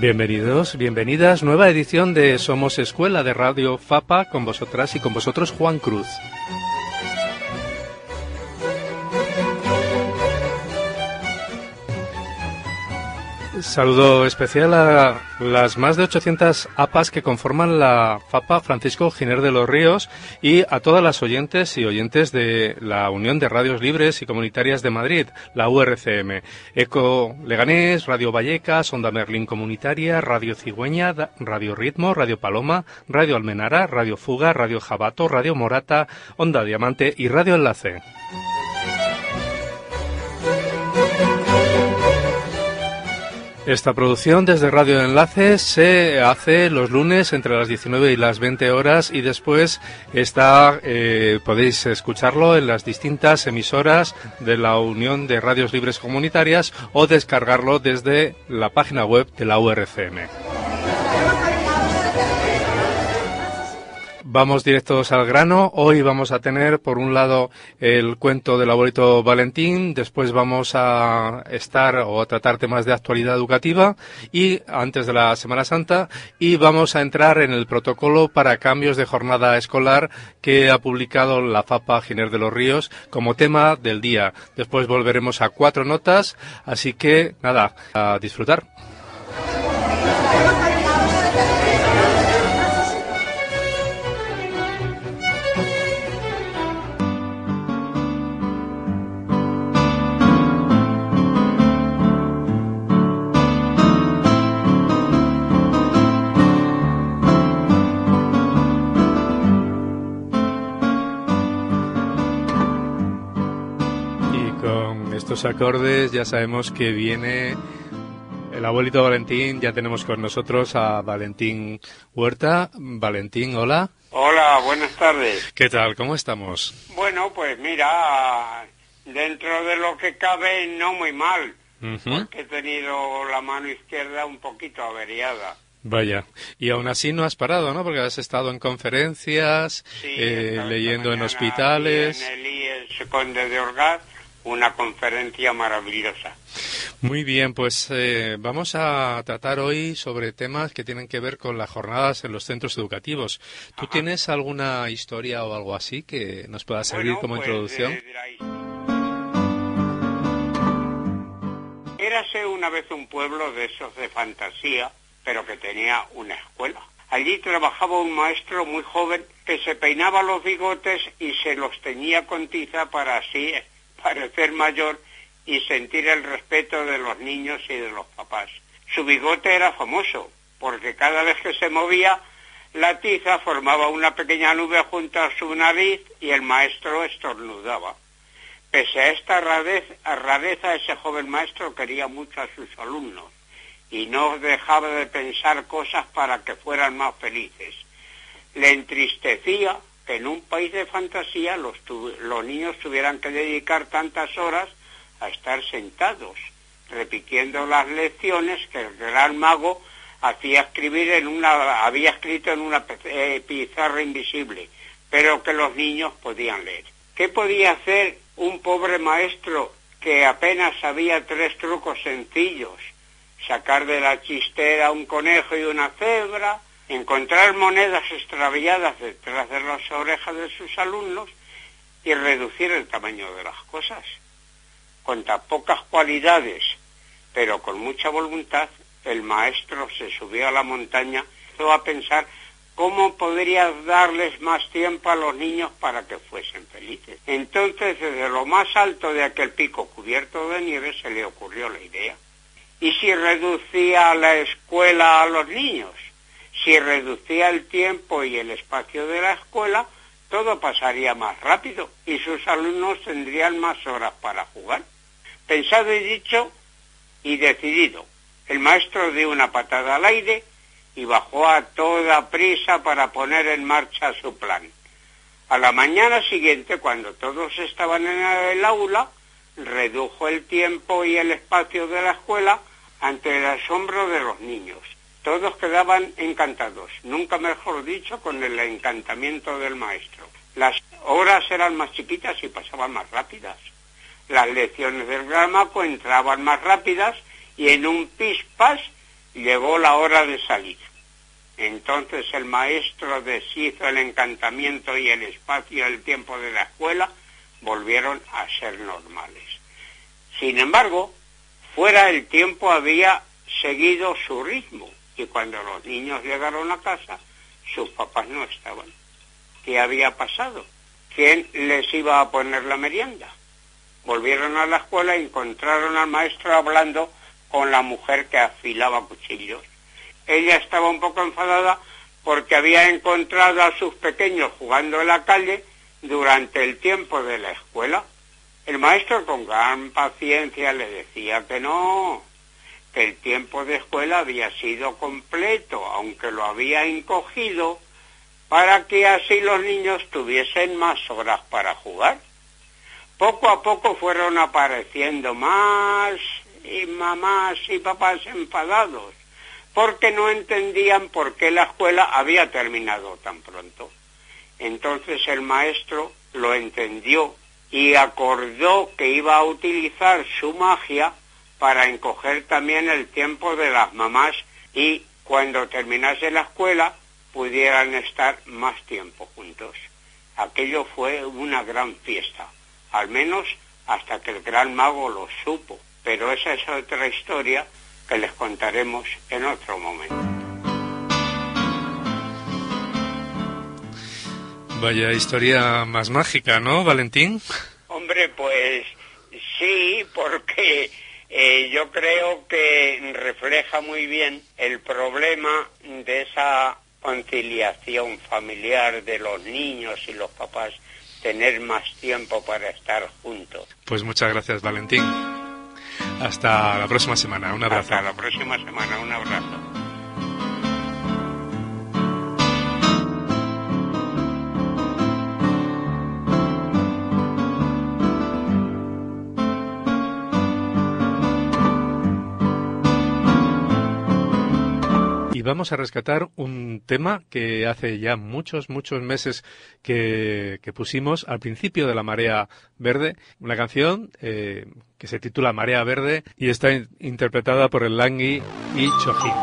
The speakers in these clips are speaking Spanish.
Bienvenidos, bienvenidas, nueva edición de Somos Escuela de Radio FAPA, con vosotras y con vosotros Juan Cruz. Saludo especial a las más de 800 APAs que conforman la FAPA Francisco Giner de los Ríos y a todas las oyentes y oyentes de la Unión de Radios Libres y Comunitarias de Madrid, la URCM, Eco Leganés, Radio Vallecas, Onda Merlín Comunitaria, Radio Cigüeña, Radio Ritmo, Radio Paloma, Radio Almenara, Radio Fuga, Radio Jabato, Radio Morata, Onda Diamante y Radio Enlace. Esta producción desde Radio Enlace se hace los lunes entre las 19 y las 20 horas y después podéis escucharlo en las distintas emisoras de la Unión de Radios Libres Comunitarias o descargarlo desde la página web de la URCM. Vamos directos al grano. Hoy vamos a tener, por un lado, el cuento del abuelito Valentín, después vamos a tratar temas de actualidad educativa y antes de la Semana Santa, y vamos a entrar en el protocolo para cambios de jornada escolar que ha publicado la FAPA Giner de los Ríos como tema del día. Después volveremos a 4 notas, así que nada, a disfrutar. Estos acordes ya sabemos que viene el abuelito Valentín. Ya tenemos con nosotros a Valentín Huerta. Valentín, hola. Hola, buenas tardes. ¿Qué tal? ¿Cómo estamos? Bueno, pues mira, dentro de lo que cabe no muy mal, porque he tenido la mano izquierda un poquito averiada. Vaya, y aún así no has parado, ¿no? Porque has estado en conferencias, sí, leyendo en hospitales. En el IES Conde de Orgaz, una conferencia maravillosa. Muy bien, pues vamos a tratar hoy sobre temas que tienen que ver con las jornadas en los centros educativos. ¿Tú tienes alguna historia o algo así que nos pueda servir como introducción? Érase una vez un pueblo de esos de fantasía, pero que tenía una escuela. Allí trabajaba un maestro muy joven que se peinaba los bigotes y se los teñía con tiza para así parecer mayor y sentir el respeto de los niños y de los papás. Su bigote era famoso, porque cada vez que se movía, la tiza formaba una pequeña nube junto a su nariz y el maestro estornudaba. Pese a esta rareza, ese joven maestro quería mucho a sus alumnos y no dejaba de pensar cosas para que fueran más felices. Le entristecía que en un país de fantasía los niños tuvieran que dedicar tantas horas a estar sentados, repitiendo las lecciones que el gran mago había escrito en una pizarra invisible, pero que los niños podían leer. ¿Qué podía hacer un pobre maestro que apenas sabía 3 trucos sencillos? Sacar de la chistera un conejo y una cebra, encontrar monedas extraviadas detrás de las orejas de sus alumnos y reducir el tamaño de las cosas. Con tan pocas cualidades, pero con mucha voluntad, el maestro se subió a la montaña y empezó a pensar cómo podría darles más tiempo a los niños para que fuesen felices. Entonces, desde lo más alto de aquel pico cubierto de nieve, se le ocurrió la idea. ¿Y si reducía la escuela a los niños? Si reducía el tiempo y el espacio de la escuela, todo pasaría más rápido y sus alumnos tendrían más horas para jugar. Pensado y dicho y decidido, el maestro dio una patada al aire y bajó a toda prisa para poner en marcha su plan. A la mañana siguiente, cuando todos estaban en el aula, redujo el tiempo y el espacio de la escuela ante el asombro de los niños. Todos quedaban encantados, nunca mejor dicho, con el encantamiento del maestro. Las horas eran más chiquitas y pasaban más rápidas. Las lecciones del gramático entraban más rápidas y en un pispás llegó la hora de salir. Entonces el maestro deshizo el encantamiento y el espacio y el tiempo de la escuela volvieron a ser normales. Sin embargo, fuera el tiempo había seguido su ritmo y cuando los niños llegaron a casa, sus papás no estaban. ¿Qué había pasado? ¿Quién les iba a poner la merienda? Volvieron a la escuela y encontraron al maestro hablando con la mujer que afilaba cuchillos. Ella estaba un poco enfadada porque había encontrado a sus pequeños jugando en la calle durante el tiempo de la escuela. El maestro con gran paciencia le decía que no, que el tiempo de escuela había sido completo, aunque lo había encogido para que así los niños tuviesen más horas para jugar. Poco a poco fueron apareciendo más y mamás y papás enfadados, porque no entendían por qué la escuela había terminado tan pronto. Entonces el maestro lo entendió y acordó que iba a utilizar su magia para encoger también el tiempo de las mamás y cuando terminase la escuela pudieran estar más tiempo juntos. Aquello fue una gran fiesta, al menos hasta que el gran mago lo supo, pero esa es otra historia que les contaremos en otro momento. Vaya historia más mágica, ¿no, Valentín? Hombre, pues sí, porque yo creo que refleja muy bien el problema de esa conciliación familiar de los niños y los papás, tener más tiempo para estar juntos. Pues muchas gracias, Valentín. Hasta la próxima semana, un abrazo. Hasta la próxima semana, un abrazo. Y vamos a rescatar un tema que hace ya muchos meses que pusimos al principio de La Marea Verde, una canción que se titula Marea Verde y está interpretada por el Langui y Chojín.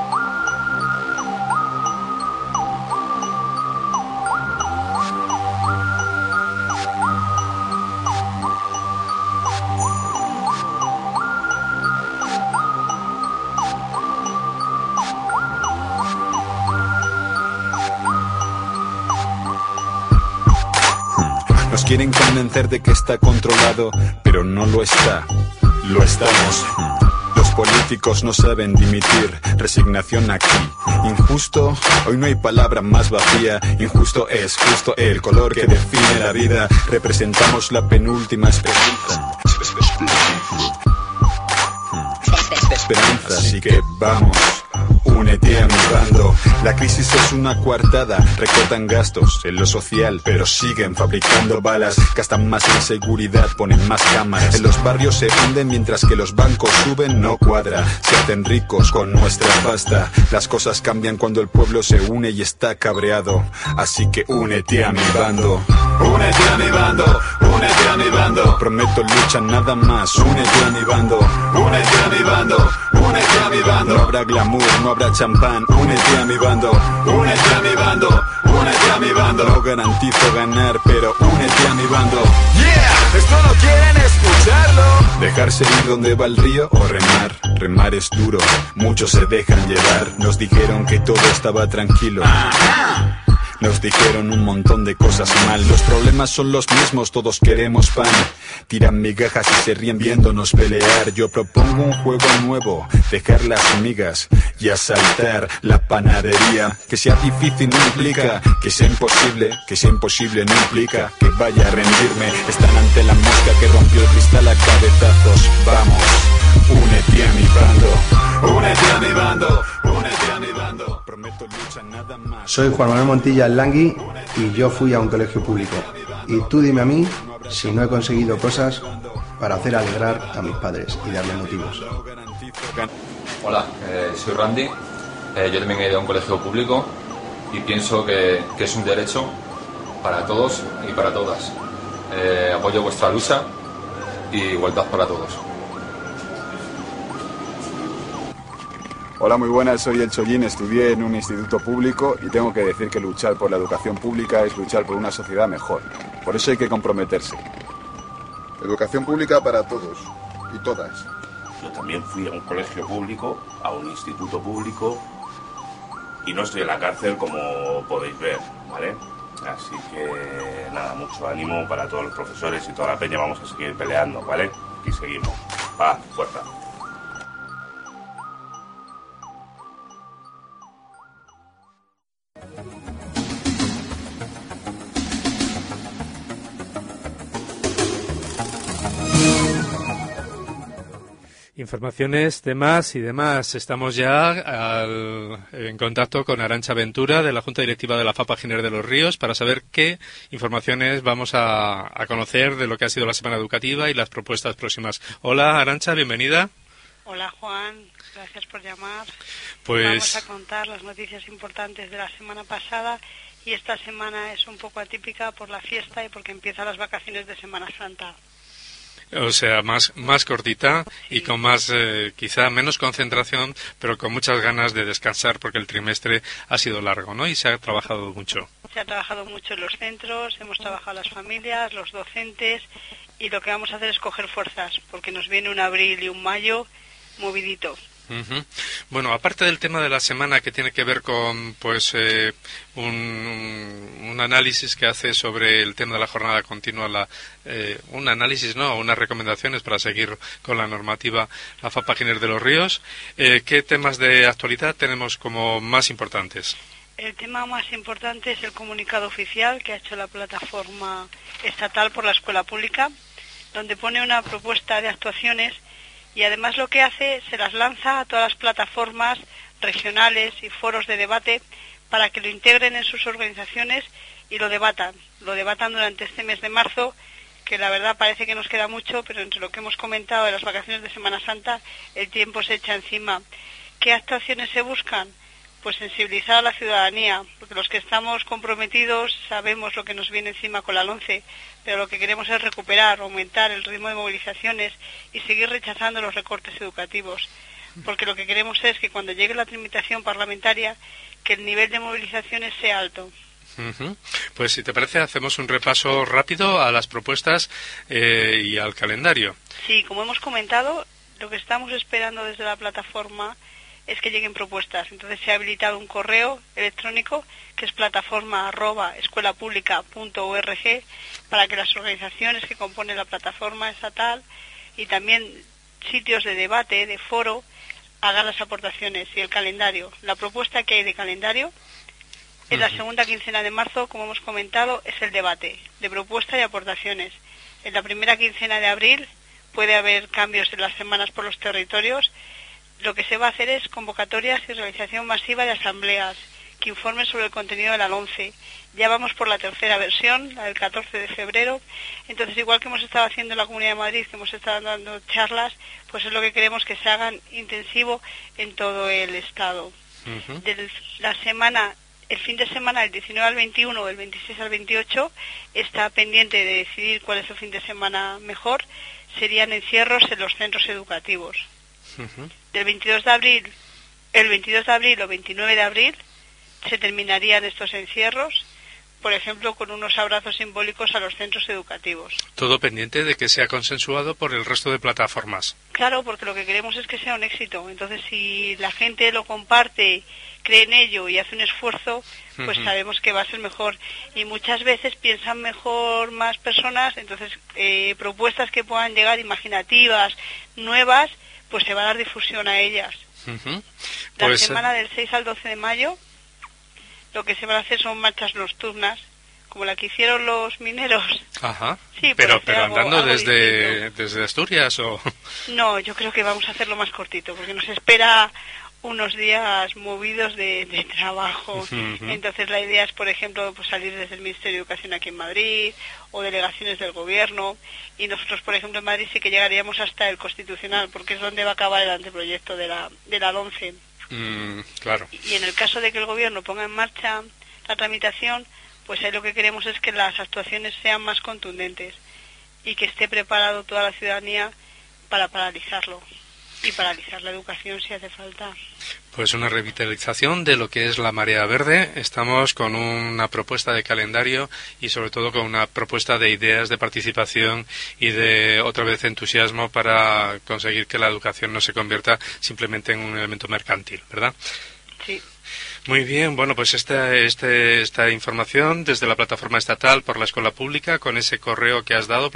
Nos quieren convencer de que está controlado, pero no lo está. Lo estamos. Los políticos no saben dimitir. Resignación aquí. Injusto, hoy no hay palabra más vacía. Injusto es justo el color que define la vida. Representamos la penúltima esperanza. Así que vamos, únete a mi bando. La crisis es una coartada, recortan gastos en lo social, pero siguen fabricando balas. Gastan más en seguridad, ponen más cámaras. En los barrios se hunden mientras que los bancos suben, no cuadra. Se hacen ricos con nuestra pasta. Las cosas cambian cuando el pueblo se une y está cabreado. Así que únete a mi bando. Únete a mi bando, únete a mi bando. Prometo lucha nada más, únete a mi bando. Únete a mi bando, únete a mi bando. No habrá glamour, no habrá champán, únete a mi bando. Únete a mi bando, únete a mi bando. No garantizo ganar, pero únete a mi bando. Yeah, esto no quieren escucharlo. Dejarse ir donde va el río o remar. Remar es duro, muchos se dejan llevar. Nos dijeron que todo estaba tranquilo. Nos dijeron un montón de cosas mal. Los problemas son los mismos, todos queremos pan. Tiran migajas y se ríen viéndonos pelear. Yo propongo un juego nuevo, dejar las migas y asaltar la panadería. Que sea difícil no implica que sea imposible no implica que vaya a rendirme. Están ante la mosca que rompió el cristal a cabezazos. Vamos, únete a mi bando, únete a mi bando, únete a mi bando. Prometo lucha nada más. Soy Juan Manuel Montilla el Langui y yo fui a un colegio público. Y tú dime a mí si no he conseguido cosas para hacer alegrar a mis padres y darles motivos. Hola, soy Randy. Yo también he ido a un colegio público y pienso que es un derecho para todos y para todas. Apoyo vuestra lucha y igualdad para todos. Hola, muy buenas, soy El Chollín, estudié en un instituto público y tengo que decir que luchar por la educación pública es luchar por una sociedad mejor. Por eso hay que comprometerse. Educación pública para todos y todas. Yo también fui a un colegio público, a un instituto público y no estoy en la cárcel como podéis ver, ¿vale? Así que nada, mucho ánimo para todos los profesores y toda la peña, vamos a seguir peleando, ¿vale? Aquí seguimos. Paz, fuerza. Informaciones, temas y demás. Estamos ya en contacto con Arantxa Ventura, de la Junta Directiva de la FAPA Giner de los Ríos, para saber qué informaciones vamos a conocer de lo que ha sido la semana educativa y las propuestas próximas. Hola, Arantxa, bienvenida. Hola, Juan. Gracias por llamar. Pues vamos a contar las noticias importantes de la semana pasada, y esta semana es un poco atípica por la fiesta y porque empiezan las vacaciones de Semana Santa. O sea, más cortita y con más, quizá menos concentración, pero con muchas ganas de descansar porque el trimestre ha sido largo, ¿no? Y se ha trabajado mucho. Se ha trabajado mucho en los centros, hemos trabajado las familias, los docentes, y lo que vamos a hacer es coger fuerzas, porque nos viene un abril y un mayo movidito. Uh-huh. Bueno, aparte del tema de la semana que tiene que ver con pues un análisis que hace sobre el tema de la jornada continua, un análisis, no, unas recomendaciones para seguir con la normativa, la FAPA Giner de los Ríos, ¿qué temas de actualidad tenemos como más importantes? El tema más importante es el comunicado oficial que ha hecho la plataforma estatal por la escuela pública, donde pone una propuesta de actuaciones. Y además lo que hace, se las lanza a todas las plataformas regionales y foros de debate para que lo integren en sus organizaciones y lo debatan durante este mes de marzo, que la verdad parece que nos queda mucho, pero entre lo que hemos comentado de las vacaciones de Semana Santa, el tiempo se echa encima. ¿Qué actuaciones se buscan? Pues sensibilizar a la ciudadanía, porque los que estamos comprometidos sabemos lo que nos viene encima con la LOMCE, pero lo que queremos es recuperar, aumentar el ritmo de movilizaciones y seguir rechazando los recortes educativos, porque lo que queremos es que cuando llegue la tramitación parlamentaria, que el nivel de movilizaciones sea alto. Uh-huh. Pues si te parece, hacemos un repaso rápido a las propuestas y al calendario. Sí, como hemos comentado, lo que estamos esperando desde la plataforma es que lleguen propuestas. Entonces se ha habilitado un correo electrónico que es plataforma@escuelapublica.org para que las organizaciones que componen la plataforma estatal y también sitios de debate, de foro, hagan las aportaciones. Y el calendario, la propuesta que hay de calendario en la segunda quincena de marzo, como hemos comentado, es el debate de propuesta y aportaciones. En la primera quincena de abril puede haber cambios en las semanas por los territorios. Lo que se va a hacer es convocatorias y realización masiva de asambleas que informen sobre el contenido de la LOMCE. Ya vamos por la tercera versión, la del 14 de febrero. Entonces, igual que hemos estado haciendo en la Comunidad de Madrid, que hemos estado dando charlas, pues es lo que queremos que se hagan intensivo en todo el Estado. Uh-huh. El fin de semana, del 19 al 21 o del 26 al 28, está pendiente de decidir cuál es el fin de semana mejor. Serían encierros en los centros educativos. Uh-huh. El 22 de abril o 29 de abril se terminarían estos encierros, por ejemplo, con unos abrazos simbólicos a los centros educativos. Todo pendiente de que sea consensuado por el resto de plataformas. Claro, porque lo que queremos es que sea un éxito. Entonces, si la gente lo comparte, cree en ello y hace un esfuerzo, pues sabemos que va a ser mejor. Y muchas veces piensan mejor más personas, entonces propuestas que puedan llegar imaginativas, nuevas, pues se va a dar difusión a ellas. Uh-huh. La semana del 6 al 12 de mayo lo que se van a hacer son marchas nocturnas, como la que hicieron los mineros. Ajá. Sí, pero andando desde Asturias o... No, yo creo que vamos a hacerlo más cortito, porque nos espera unos días movidos de trabajo. Uh-huh. Entonces la idea es, por ejemplo, pues salir desde el Ministerio de Educación aquí en Madrid o delegaciones del Gobierno, y nosotros, por ejemplo, en Madrid sí que llegaríamos hasta el Constitucional, porque es donde va a acabar el anteproyecto de la LOMCE. Claro. Y en el caso de que el Gobierno ponga en marcha la tramitación, pues ahí lo que queremos es que las actuaciones sean más contundentes y que esté preparado toda la ciudadanía para paralizarlo y paralizar la educación si hace falta. Pues una revitalización de lo que es la Marea Verde. Estamos con una propuesta de calendario y sobre todo con una propuesta de ideas de participación y de otra vez entusiasmo para conseguir que la educación no se convierta simplemente en un elemento mercantil, ¿verdad? Sí. Muy bien, bueno, pues esta información desde la plataforma estatal por la escuela pública, con ese correo que has dado,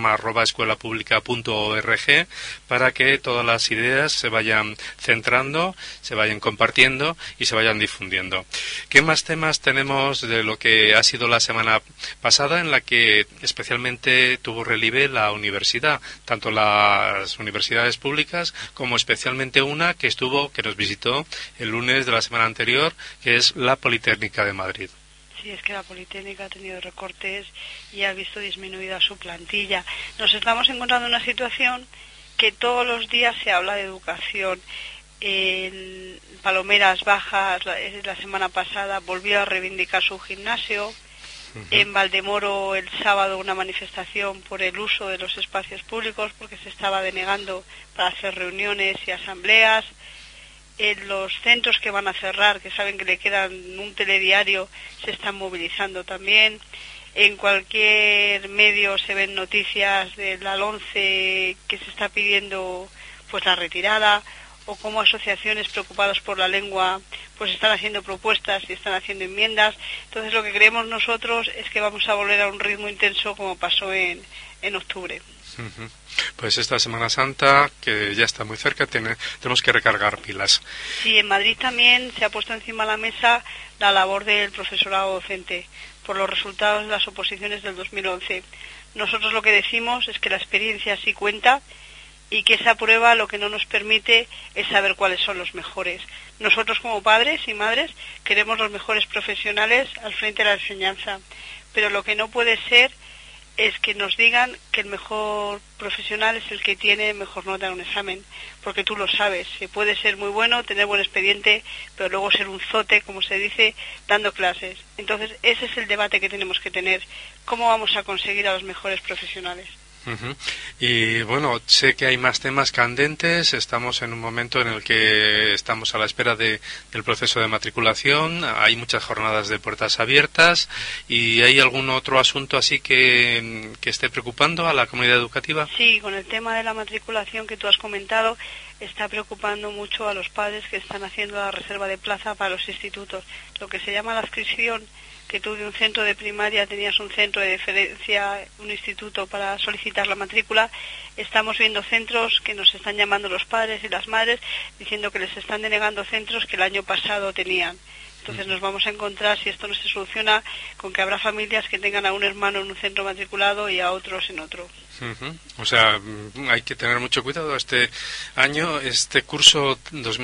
plataforma@escuelapublica.org, para que todas las ideas se vayan centrando, se vayan compartiendo y se vayan difundiendo. ¿Qué más temas tenemos de lo que ha sido la semana pasada, en la que especialmente tuvo relieve la universidad, tanto las universidades públicas como especialmente una que nos visitó el lunes de la semana anterior, que es la Politécnica de Madrid? Sí, es que la Politécnica ha tenido recortes y ha visto disminuida su plantilla. Nos estamos encontrando en una situación que todos los días se habla de educación. En Palomeras Bajas, la semana pasada, volvió a reivindicar su gimnasio. Uh-huh. En Valdemoro, el sábado, una manifestación por el uso de los espacios públicos, porque se estaba denegando para hacer reuniones y asambleas. En los centros que van a cerrar, que saben que le quedan un telediario, se están movilizando también. En cualquier medio se ven noticias de la LONCE que se está pidiendo pues la retirada, o como asociaciones preocupadas por la lengua pues están haciendo propuestas y están haciendo enmiendas. Entonces lo que creemos nosotros es que vamos a volver a un ritmo intenso como pasó en octubre. Uh-huh. Pues esta Semana Santa, que ya está muy cerca, tenemos que recargar pilas. Sí, en Madrid también se ha puesto encima de la mesa la labor del profesorado docente por los resultados de las oposiciones del 2011. Nosotros lo que decimos es que la experiencia sí cuenta y que esa prueba lo que no nos permite es saber cuáles son los mejores. Nosotros como padres y madres queremos los mejores profesionales al frente de la enseñanza, pero lo que no puede ser es que nos digan que el mejor profesional es el que tiene mejor nota en un examen, porque tú lo sabes, se puede ser muy bueno, tener buen expediente, pero luego ser un zote, como se dice, dando clases. Entonces ese es el debate que tenemos que tener, ¿cómo vamos a conseguir a los mejores profesionales? Uh-huh. Y bueno, sé que hay más temas candentes. Estamos en un momento en el que estamos a la espera del proceso de matriculación. Hay muchas jornadas de puertas abiertas. ¿Y hay algún otro asunto así que esté preocupando a la comunidad educativa? Sí, con el tema de la matriculación que tú has comentado, está preocupando mucho a los padres que están haciendo la reserva de plaza para los institutos. Lo que se llama la adscripción, que tú de un centro de primaria tenías un centro de deferencia, un instituto para solicitar la matrícula. Estamos viendo centros que nos están llamando los padres y las madres diciendo que les están denegando centros que el año pasado tenían. Entonces nos vamos a encontrar, si esto no se soluciona, con que habrá familias que tengan a un hermano en un centro matriculado y a otros en otro. Uh-huh. O sea, hay que tener mucho cuidado. Este año, este curso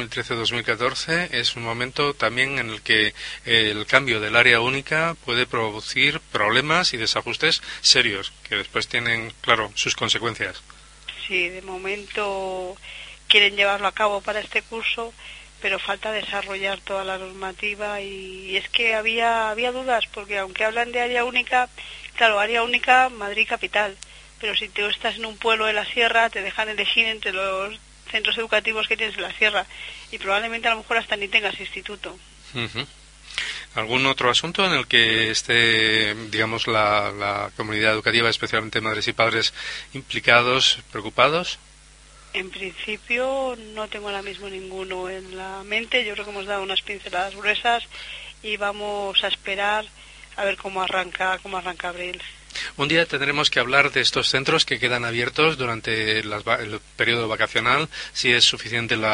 2013-2014 es un momento también en el que el cambio del área única puede producir problemas y desajustes serios, que después tienen, claro, sus consecuencias. Sí, de momento quieren llevarlo a cabo para este curso, pero falta desarrollar toda la normativa y es que había dudas, porque aunque hablan de área única, claro, área única Madrid capital, pero si tú estás en un pueblo de la sierra te dejan elegir entre los centros educativos que tienes en la sierra y probablemente a lo mejor hasta ni tengas instituto. Uh-huh. ¿Algún otro asunto en el que esté, digamos, la comunidad educativa, especialmente madres y padres, implicados, preocupados? En principio no tengo ahora mismo ninguno en la mente. Yo creo que hemos dado unas pinceladas gruesas y vamos a esperar a ver cómo arranca abril. Un día tendremos que hablar de estos centros que quedan abiertos durante el periodo vacacional, si es suficiente el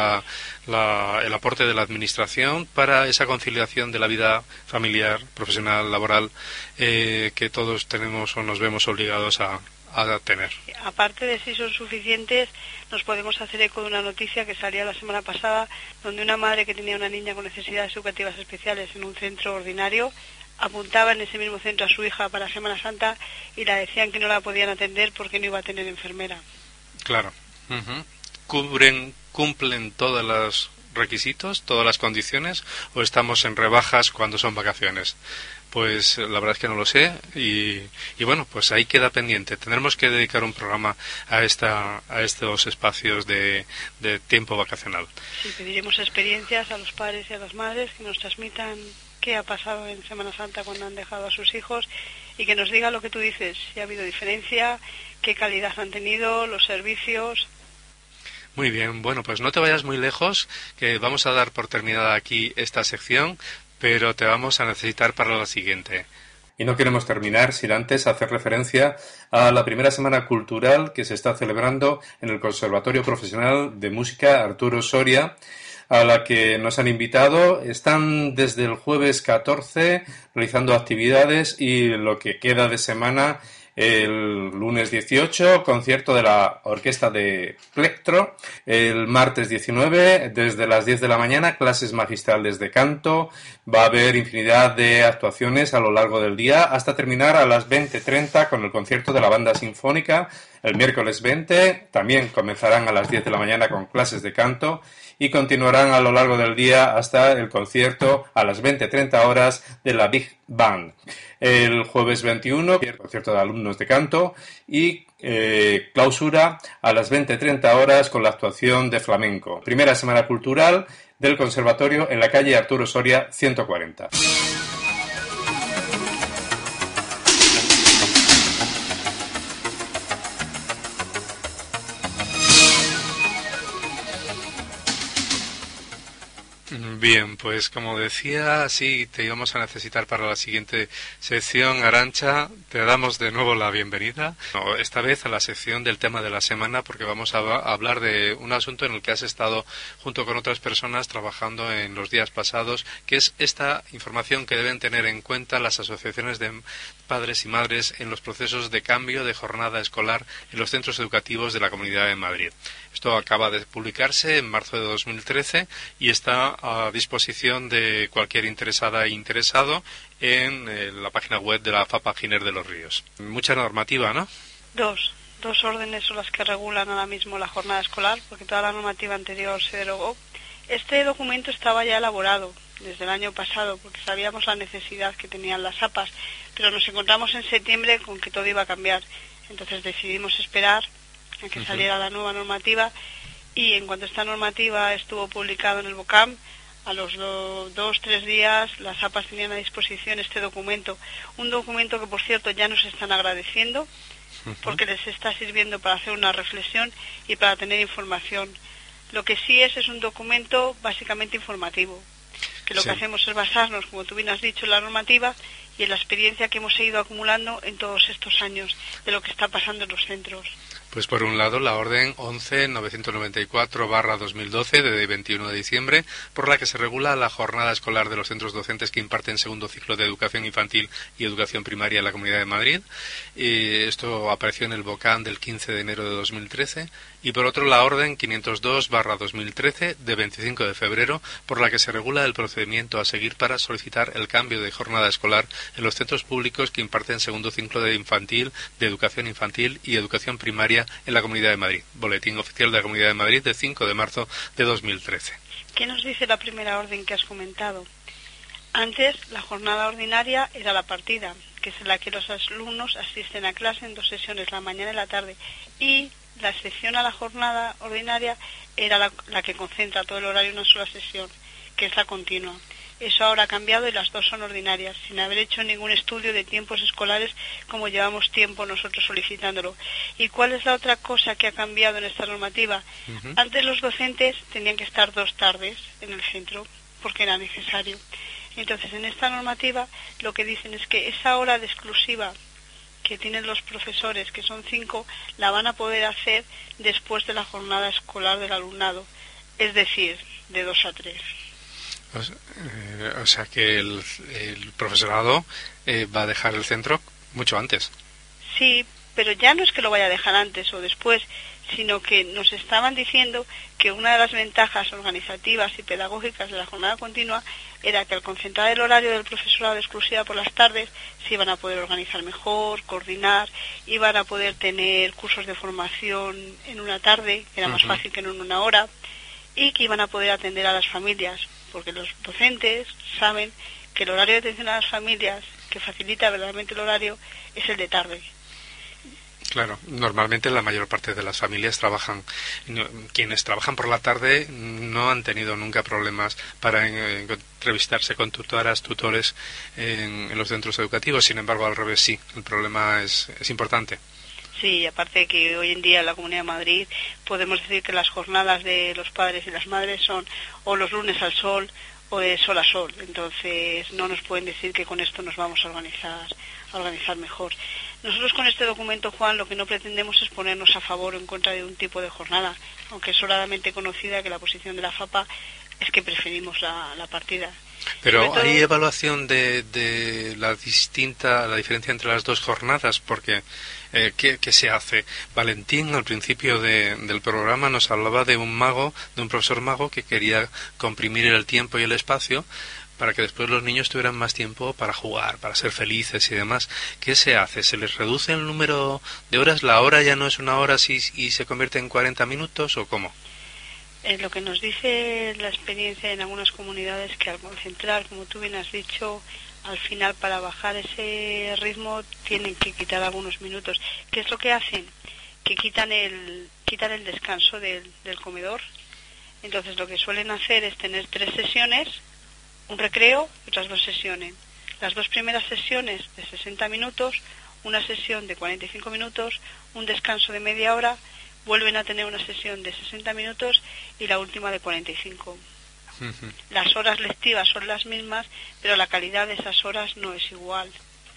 aporte de la Administración para esa conciliación de la vida familiar, profesional, laboral, que todos tenemos o nos vemos obligados a tener. Aparte de si son suficientes, nos podemos hacer eco de una noticia que salía la semana pasada, donde una madre que tenía una niña con necesidades educativas especiales en un centro ordinario apuntaba en ese mismo centro a su hija para Semana Santa y la decían que no la podían atender porque no iba a tener enfermera. Claro. Uh-huh. ¿Cumplen todos los requisitos, todas las condiciones, o estamos en rebajas cuando son vacaciones? Pues la verdad es que no lo sé y bueno, pues ahí queda pendiente. Tendremos que dedicar un programa a estos espacios de tiempo vacacional. Sí, pediremos experiencias a los padres y a las madres que nos transmitan qué ha pasado en Semana Santa cuando han dejado a sus hijos y que nos diga lo que tú dices, si ha habido diferencia, qué calidad han tenido, los servicios. Muy bien, bueno, pues no te vayas muy lejos, que vamos a dar por terminada aquí esta sección, pero te vamos a necesitar para la siguiente. Y no queremos terminar sin antes hacer referencia a la primera semana cultural que se está celebrando en el Conservatorio Profesional de Música Arturo Soria, a la que nos han invitado. Están desde el jueves 14 realizando actividades y lo que queda de semana. El lunes 18, concierto de la Orquesta de Plectro. El martes 19, desde las 10 de la mañana, clases magistrales de canto. Va a haber infinidad de actuaciones a lo largo del día, hasta terminar a las 20:30 con el concierto de la Banda Sinfónica. El miércoles 20 también comenzarán a las 10 de la mañana con clases de canto y continuarán a lo largo del día hasta el concierto a las 20:30 horas de la Big Band. El jueves 21, el concierto de alumnos de canto y clausura a las 20:30 horas con la actuación de flamenco. Primera semana cultural del Conservatorio en la calle Arturo Soria 140. Bien, pues como decía, sí, te íbamos a necesitar para la siguiente sección. Arantxa, te damos de nuevo la bienvenida. Esta vez a la sección del tema de la semana, porque vamos a hablar de un asunto en el que has estado junto con otras personas trabajando en los días pasados, que es esta información que deben tener en cuenta las asociaciones de padres y madres en los procesos de cambio de jornada escolar en los centros educativos de la Comunidad de Madrid. Esto acaba de publicarse en marzo de 2013 y está a disposición de cualquier interesada e interesado en la página web de la FAPA Giner de los Ríos. Mucha normativa, ¿no? Dos órdenes son las que regulan ahora mismo la jornada escolar, porque toda la normativa anterior se derogó. Este documento estaba ya elaborado desde el año pasado, porque sabíamos la necesidad que tenían las APAs, pero nos encontramos en septiembre con que todo iba a cambiar. Entonces decidimos esperar a que saliera la nueva normativa, y en cuanto esta normativa estuvo publicada en el BOCAM, a los 2-3 días las APAs tenían a disposición este documento, un documento que por cierto ya nos están agradeciendo porque les está sirviendo para hacer una reflexión y para tener información. Lo que sí es un documento básicamente informativo, que lo que hacemos es basarnos, como tú bien has dicho, en la normativa y en la experiencia que hemos ido acumulando en todos estos años de lo que está pasando en los centros. Pues por un lado la orden 11.994/2012 de 21 de diciembre, por la que se regula la jornada escolar de los centros docentes que imparten segundo ciclo de educación infantil y educación primaria en la Comunidad de Madrid. Esto apareció en el BOCAM del 15 de enero de 2013. Y por otro la orden 502/2013 de 25 de febrero, por la que se regula el procedimiento a seguir para solicitar el cambio de jornada escolar en los centros públicos que imparten segundo ciclo de educación infantil y educación primaria en la Comunidad de Madrid. Boletín oficial de la Comunidad de Madrid de 5 de marzo de 2013. ¿Qué nos dice la primera orden que has comentado? Antes, la jornada ordinaria era la partida, que es en la que los alumnos asisten a clase en 2 sesiones, la mañana y la tarde, y la excepción a la jornada ordinaria era la que concentra todo el horario en una sola sesión, que es la continua. Eso ahora ha cambiado y las 2 son ordinarias, sin haber hecho ningún estudio de tiempos escolares como llevamos tiempo nosotros solicitándolo. ¿Y cuál es la otra cosa que ha cambiado en esta normativa? Antes los docentes tenían que estar 2 tardes en el centro porque era necesario. Entonces en esta normativa lo que dicen es que esa hora de exclusiva que tienen los profesores, que son 5, la van a poder hacer después de la jornada escolar del alumnado, es decir, de 2 a 3. O sea que el profesorado va a dejar el centro mucho antes. Sí, pero ya no es que lo vaya a dejar antes o después, sino que nos estaban diciendo que una de las ventajas organizativas y pedagógicas de la jornada continua era que al concentrar el horario del profesorado exclusiva por las tardes se iban a poder organizar mejor, coordinar, iban a poder tener cursos de formación en una tarde, que era más fácil que en una hora, y que iban a poder atender a las familias, porque los docentes saben que el horario de atención a las familias que facilita verdaderamente el horario es el de tarde. Claro, normalmente la mayor parte de las familias trabajan, quienes trabajan por la tarde no han tenido nunca problemas para entrevistarse con tutoras, tutores en los centros educativos, sin embargo al revés sí, el problema es importante. Sí, aparte que hoy en día en la Comunidad de Madrid podemos decir que las jornadas de los padres y las madres son o los lunes al sol o de sol a sol, entonces no nos pueden decir que con esto nos vamos a organizar mejor. Nosotros con este documento, Juan, lo que no pretendemos es ponernos a favor o en contra de un tipo de jornada, aunque es sobradamente conocida que la posición de la FAPA es que preferimos la partida. Pero ¿hay evaluación de la diferencia entre las dos jornadas? Porque ¿qué se hace? Valentín al principio del programa nos hablaba de un profesor mago que quería comprimir el tiempo y el espacio para que después los niños tuvieran más tiempo para jugar, para ser felices y demás. ¿Qué se hace? ¿Se les reduce el número de horas? ¿La hora ya no es una hora y se convierte en 40 minutos o cómo? Lo que nos dice la experiencia en algunas comunidades que al concentrar, como tú bien has dicho, al final para bajar ese ritmo tienen que quitar algunos minutos. ¿Qué es lo que hacen? Que quitan el descanso del comedor. Entonces lo que suelen hacer es tener 3 sesiones, un recreo y otras 2 sesiones. Las 2 primeras sesiones de 60 minutos, una sesión de 45 minutos, un descanso de media hora, vuelven a tener una sesión de 60 minutos y la última de 45. Las horas lectivas son las mismas, pero la calidad de esas horas no es igual.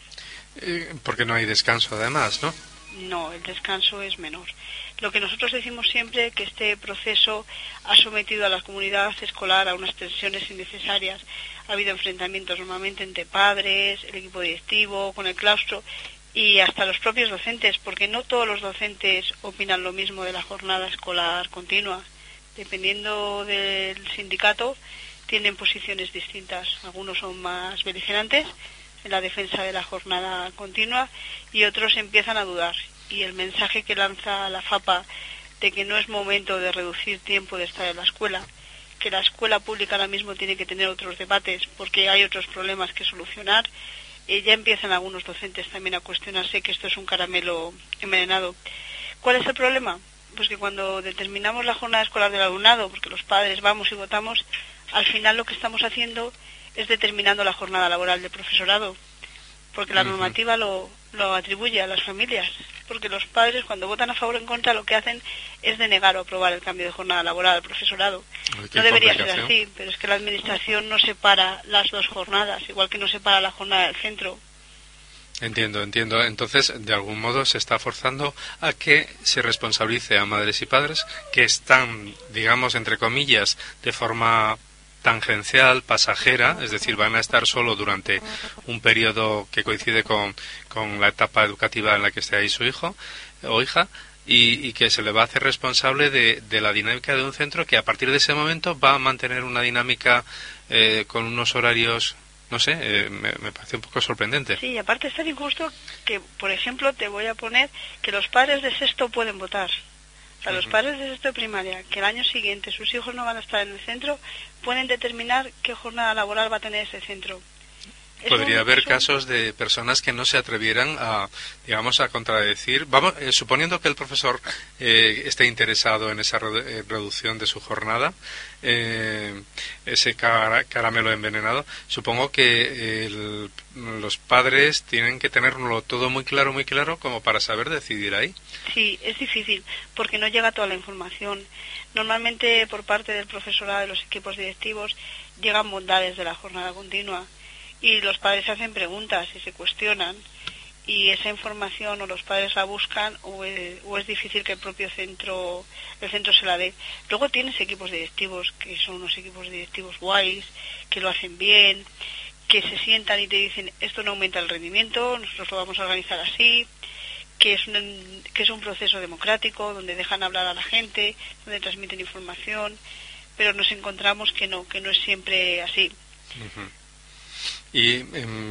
Porque no hay descanso además, ¿no? No, el descanso es menor. Lo que nosotros decimos siempre es que este proceso ha sometido a la comunidad escolar a unas tensiones innecesarias. Ha habido enfrentamientos normalmente entre padres, el equipo directivo, con el claustro y hasta los propios docentes, porque no todos los docentes opinan lo mismo de la jornada escolar continua. Dependiendo del sindicato, tienen posiciones distintas. Algunos son más beligerantes en la defensa de la jornada continua y otros empiezan a dudar. Y el mensaje que lanza la FAPA de que no es momento de reducir tiempo de estar en la escuela, que la escuela pública ahora mismo tiene que tener otros debates porque hay otros problemas que solucionar, ya empiezan algunos docentes también a cuestionarse que esto es un caramelo envenenado. ¿Cuál es el problema? Pues que cuando determinamos la jornada escolar del alumnado, porque los padres vamos y votamos, al final lo que estamos haciendo es determinando la jornada laboral del profesorado, porque la normativa lo atribuye a las familias, porque los padres cuando votan a favor o en contra lo que hacen es denegar o aprobar el cambio de jornada laboral al profesorado. No debería ser así, pero es que la administración no separa las dos jornadas, igual que no separa la jornada del centro. Entiendo. Entonces, de algún modo se está forzando a que se responsabilice a madres y padres que están, digamos, entre comillas, de forma tangencial, pasajera, es decir, van a estar solo durante un periodo que coincide con la etapa educativa en la que esté ahí su hijo o hija, y que se le va a hacer responsable de la dinámica de un centro que a partir de ese momento va a mantener una dinámica con unos horarios, no sé, me parece un poco sorprendente. Sí, aparte es tan injusto que, por ejemplo, te voy a poner que los padres de sexto pueden votar. O sea, los padres de sexto de primaria, que el año siguiente sus hijos no van a estar en el centro, pueden determinar qué jornada laboral va a tener ese centro. Podría haber casos de personas que no se atrevieran a contradecir. Suponiendo que el profesor esté interesado en esa reducción de su jornada, ese caramelo envenenado, supongo que los padres tienen que tenerlo todo muy claro como para saber decidir ahí. Sí, es difícil porque no llega toda la información. Normalmente por parte del profesorado de los equipos directivos llegan bondades de la jornada continua y los padres hacen preguntas y se cuestionan y esa información o los padres la buscan o es difícil que el centro se la dé. Luego tienes equipos directivos que son unos equipos directivos guays, que lo hacen bien, que se sientan y te dicen esto no aumenta el rendimiento, nosotros lo vamos a organizar así, que es un proceso democrático donde dejan hablar a la gente, donde transmiten información, pero nos encontramos que no es siempre así. Y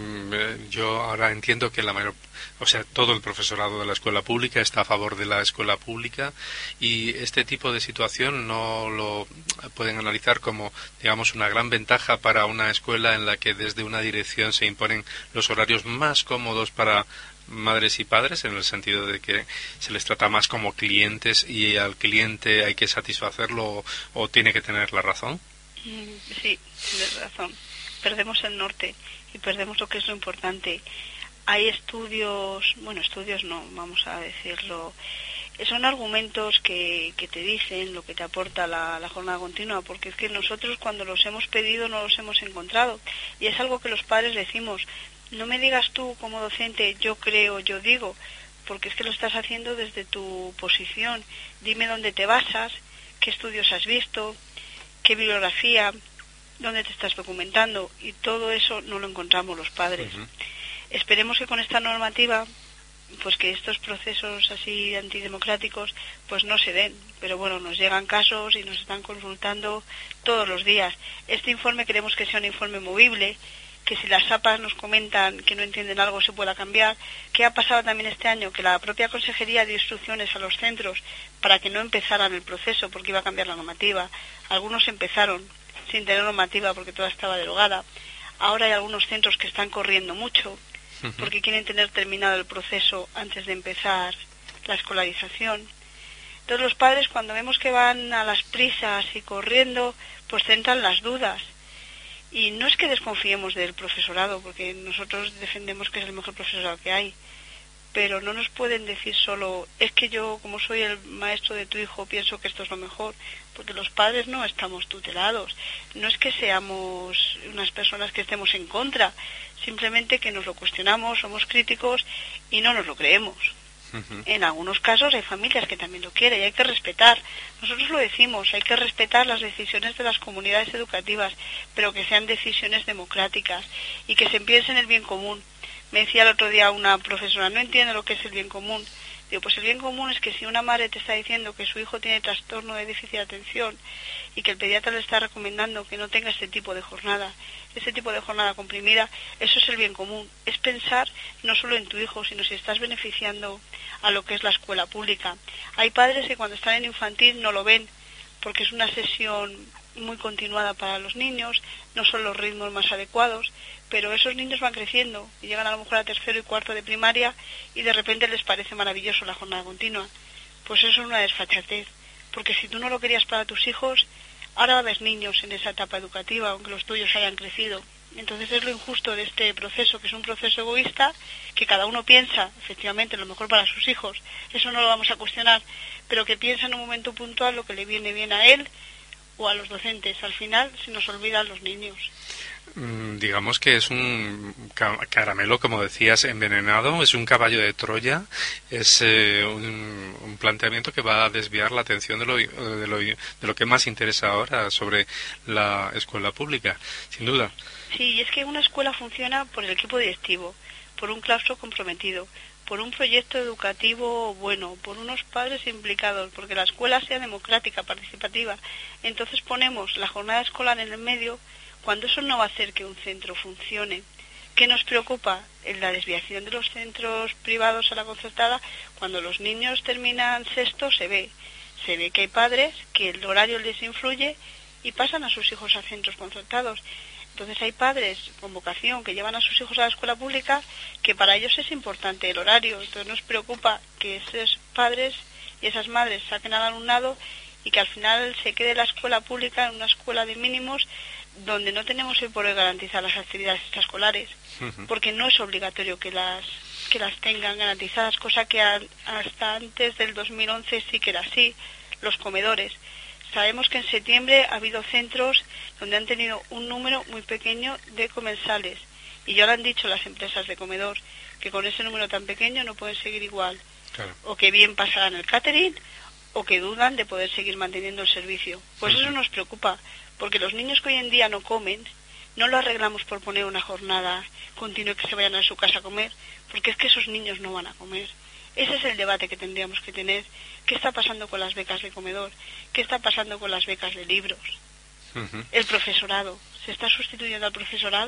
yo ahora entiendo que todo el profesorado de la escuela pública está a favor de la escuela pública, y este tipo de situación no lo pueden analizar como, digamos, una gran ventaja para una escuela en la que desde una dirección se imponen los horarios más cómodos para madres y padres, en el sentido de que se les trata más como clientes y al cliente hay que satisfacerlo o tiene que tener la razón. Sí, tienes razón. Perdemos el norte y perdemos lo que es lo importante. Hay estudios no, vamos a decirlo, son argumentos que te dicen lo que te aporta la jornada continua, porque es que nosotros cuando los hemos pedido no los hemos encontrado, y es algo que los padres decimos: no me digas tú como docente, yo creo, yo digo, porque es que lo estás haciendo desde tu posición. Dime dónde te basas, qué estudios has visto, qué bibliografía, dónde te estás documentando, y todo eso no lo encontramos los padres. Uh-huh. Esperemos que con esta normativa, pues que estos procesos así antidemocráticos pues no se den, pero bueno, nos llegan casos y nos están consultando todos los días. Este informe queremos que sea un informe movible, que si las APAs nos comentan que no entienden algo se pueda cambiar. ¿Qué ha pasado también este año? Que la propia consejería dio instrucciones a los centros para que no empezaran el proceso porque iba a cambiar la normativa. Algunos empezaron sin tener normativa porque toda estaba derogada. Ahora hay algunos centros que están corriendo mucho porque quieren tener terminado el proceso antes de empezar la escolarización. Entonces los padres, cuando vemos que van a las prisas y corriendo, pues entran las dudas. Y no es que desconfiemos del profesorado, porque nosotros defendemos que es el mejor profesorado que hay, pero no nos pueden decir solo: es que yo, como soy el maestro de tu hijo, pienso que esto es lo mejor, porque los padres no estamos tutelados. No es que seamos unas personas que estemos en contra, simplemente que nos lo cuestionamos, somos críticos y no nos lo creemos. Uh-huh. En algunos casos hay familias que también lo quieren y hay que respetar. Nosotros lo decimos, hay que respetar las decisiones de las comunidades educativas, pero que sean decisiones democráticas y que se piense en el bien común. Me decía el otro día una profesora: no entiendo lo que es el bien común. Digo, pues el bien común es que si una madre te está diciendo que su hijo tiene trastorno de déficit de atención y que el pediatra le está recomendando que no tenga este tipo de jornada comprimida, eso es el bien común. Es pensar no solo en tu hijo, sino si estás beneficiando a lo que es la escuela pública. Hay padres que cuando están en infantil no lo ven, porque es una sesión muy continuada para los niños, no son los ritmos más adecuados, pero esos niños van creciendo y llegan a lo mejor a tercero y cuarto de primaria y de repente les parece maravilloso la jornada continua. Pues eso es una desfachatez, porque si tú no lo querías para tus hijos, ahora va a haber niños en esa etapa educativa, aunque los tuyos hayan crecido. Entonces es lo injusto de este proceso, que es un proceso egoísta, que cada uno piensa efectivamente lo mejor para sus hijos, eso no lo vamos a cuestionar, pero que piensa en un momento puntual lo que le viene bien a él o a los docentes. Al final se nos olvidan los niños. Digamos que es un caramelo, como decías, envenenado, es un caballo de Troya, es un planteamiento que va a desviar la atención de lo que más interesa ahora sobre la escuela pública, sin duda. Sí, y es que una escuela funciona por el equipo directivo, por un claustro comprometido, por un proyecto educativo bueno, por unos padres implicados, porque la escuela sea democrática, participativa. Entonces ponemos la jornada escolar en el medio, cuando eso no va a hacer que un centro funcione. ¿Qué nos preocupa? En la desviación de los centros privados a la concertada. Cuando los niños terminan sexto se ve que hay padres que el horario les influye y pasan a sus hijos a centros concertados. Entonces hay padres con vocación que llevan a sus hijos a la escuela pública, que para ellos es importante el horario. Entonces nos preocupa que esos padres y esas madres saquen al alumnado y que al final se quede la escuela pública en una escuela de mínimos donde no tenemos el poder garantizar las actividades extraescolares, porque no es obligatorio que las tengan garantizadas, cosa que hasta antes del 2011 sí que era así. Los comedores. Sabemos que en septiembre ha habido centros donde han tenido un número muy pequeño de comensales y ya lo han dicho las empresas de comedor, que con ese número tan pequeño no pueden seguir igual. Claro. O que bien pasarán el catering o que dudan de poder seguir manteniendo el servicio. Pues eso nos preocupa, porque los niños que hoy en día no comen, no lo arreglamos por poner una jornada continua y que se vayan a su casa a comer, porque es que esos niños no van a comer. Ese es el debate que tendríamos que tener. ¿Qué está pasando con las becas de comedor? ¿Qué está pasando con las becas de libros? El profesorado. ¿Se está sustituyendo al profesorado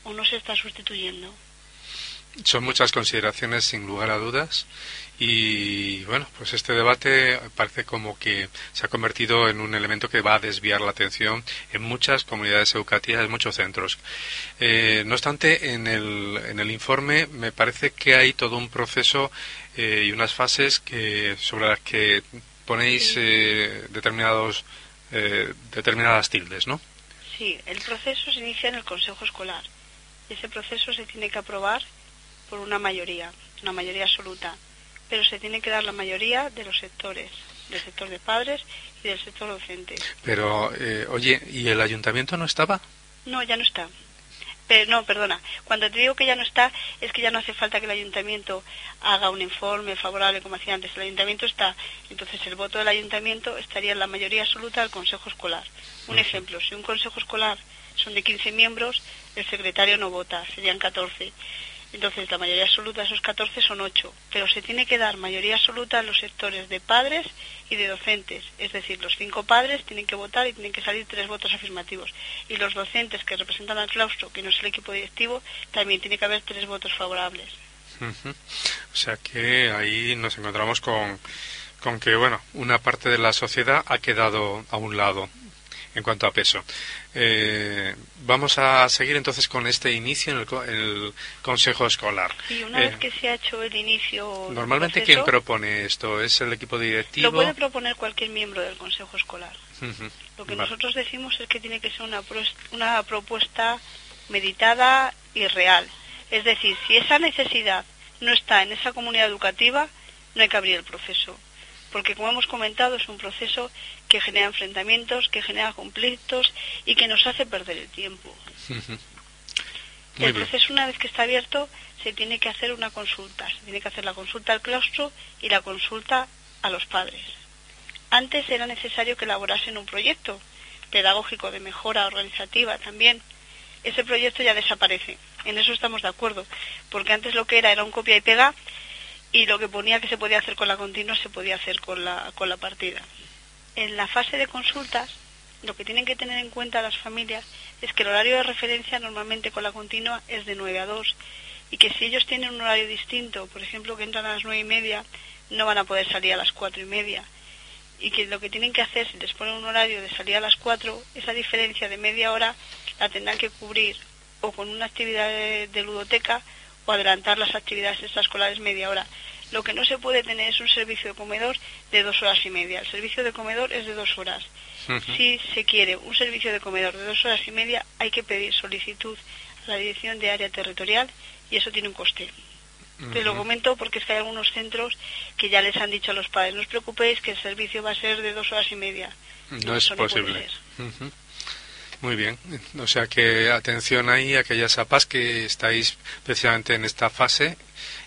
o no se está sustituyendo. Son muchas consideraciones, sin lugar a dudas, y bueno, pues este debate parece como que se ha convertido en un elemento que va a desviar la atención en muchas comunidades educativas, en muchos centros. No obstante, en el informe me parece que hay todo un proceso y unas fases sobre las que ponéis determinadas tildes, ¿no? Sí, el proceso se inicia en el Consejo Escolar y ese proceso se tiene que aprobar por una mayoría absoluta, pero se tiene que dar la mayoría de los sectores, del sector de padres y del sector docente. Pero, oye, ¿y el ayuntamiento no estaba? No, ya no está. Pero no, perdona, cuando te digo que ya no está, es que ya no hace falta que el ayuntamiento haga un informe favorable como hacía antes. El ayuntamiento está, entonces el voto del ayuntamiento estaría en la mayoría absoluta del consejo escolar. Un ejemplo, si un consejo escolar son de 15 miembros, el secretario no vota, serían 14. Entonces la mayoría absoluta de esos 14 son 8, pero se tiene que dar mayoría absoluta en los sectores de padres y de docentes, es decir, los 5 padres tienen que votar y tienen que salir 3 votos afirmativos, y los docentes que representan al claustro, que no es el equipo directivo, también tiene que haber 3 votos favorables. O sea que ahí nos encontramos con que, bueno, una parte de la sociedad ha quedado a un lado en cuanto a peso. Vamos a seguir entonces con este inicio en el Consejo Escolar. Sí, una vez que se ha hecho el inicio... Normalmente, ¿quién propone esto? ¿Es el equipo directivo? Lo puede proponer cualquier miembro del Consejo Escolar. Lo que nosotros decimos es que tiene que ser una propuesta meditada y real. Es decir, si esa necesidad no está en esa comunidad educativa, no hay que abrir el proceso. Porque, como hemos comentado, es un proceso que genera enfrentamientos, que genera conflictos y que nos hace perder el tiempo. El proceso, una vez que está abierto, se tiene que hacer una consulta. Se tiene que hacer la consulta al claustro y la consulta a los padres. Antes era necesario que elaborasen un proyecto pedagógico de mejora organizativa también. Ese proyecto ya desaparece. En eso estamos de acuerdo, porque antes lo que era un copia y pega, y lo que ponía que se podía hacer con la continua se podía hacer con la partida. En la fase de consultas, lo que tienen que tener en cuenta las familias es que el horario de referencia normalmente con la continua es de 9 a 2, y que si ellos tienen un horario distinto, por ejemplo que entran a las 9:30, no van a poder salir a las 4:30, y que lo que tienen que hacer, si les ponen un horario de salir a las 4, esa diferencia de media hora la tendrán que cubrir o con una actividad de ludoteca o adelantar las actividades extraescolares media hora. Lo que no se puede tener es un servicio de comedor de 2 horas y media. El servicio de comedor es de 2 horas. Si se quiere un servicio de comedor de 2 horas y media, hay que pedir solicitud a la Dirección de Área Territorial y eso tiene un coste. Te lo comento porque es que hay algunos centros que ya les han dicho a los padres: no os preocupéis que el servicio va a ser de 2 horas y media. No es posible. Muy bien, o sea que atención ahí a aquellas APAs que estáis precisamente en esta fase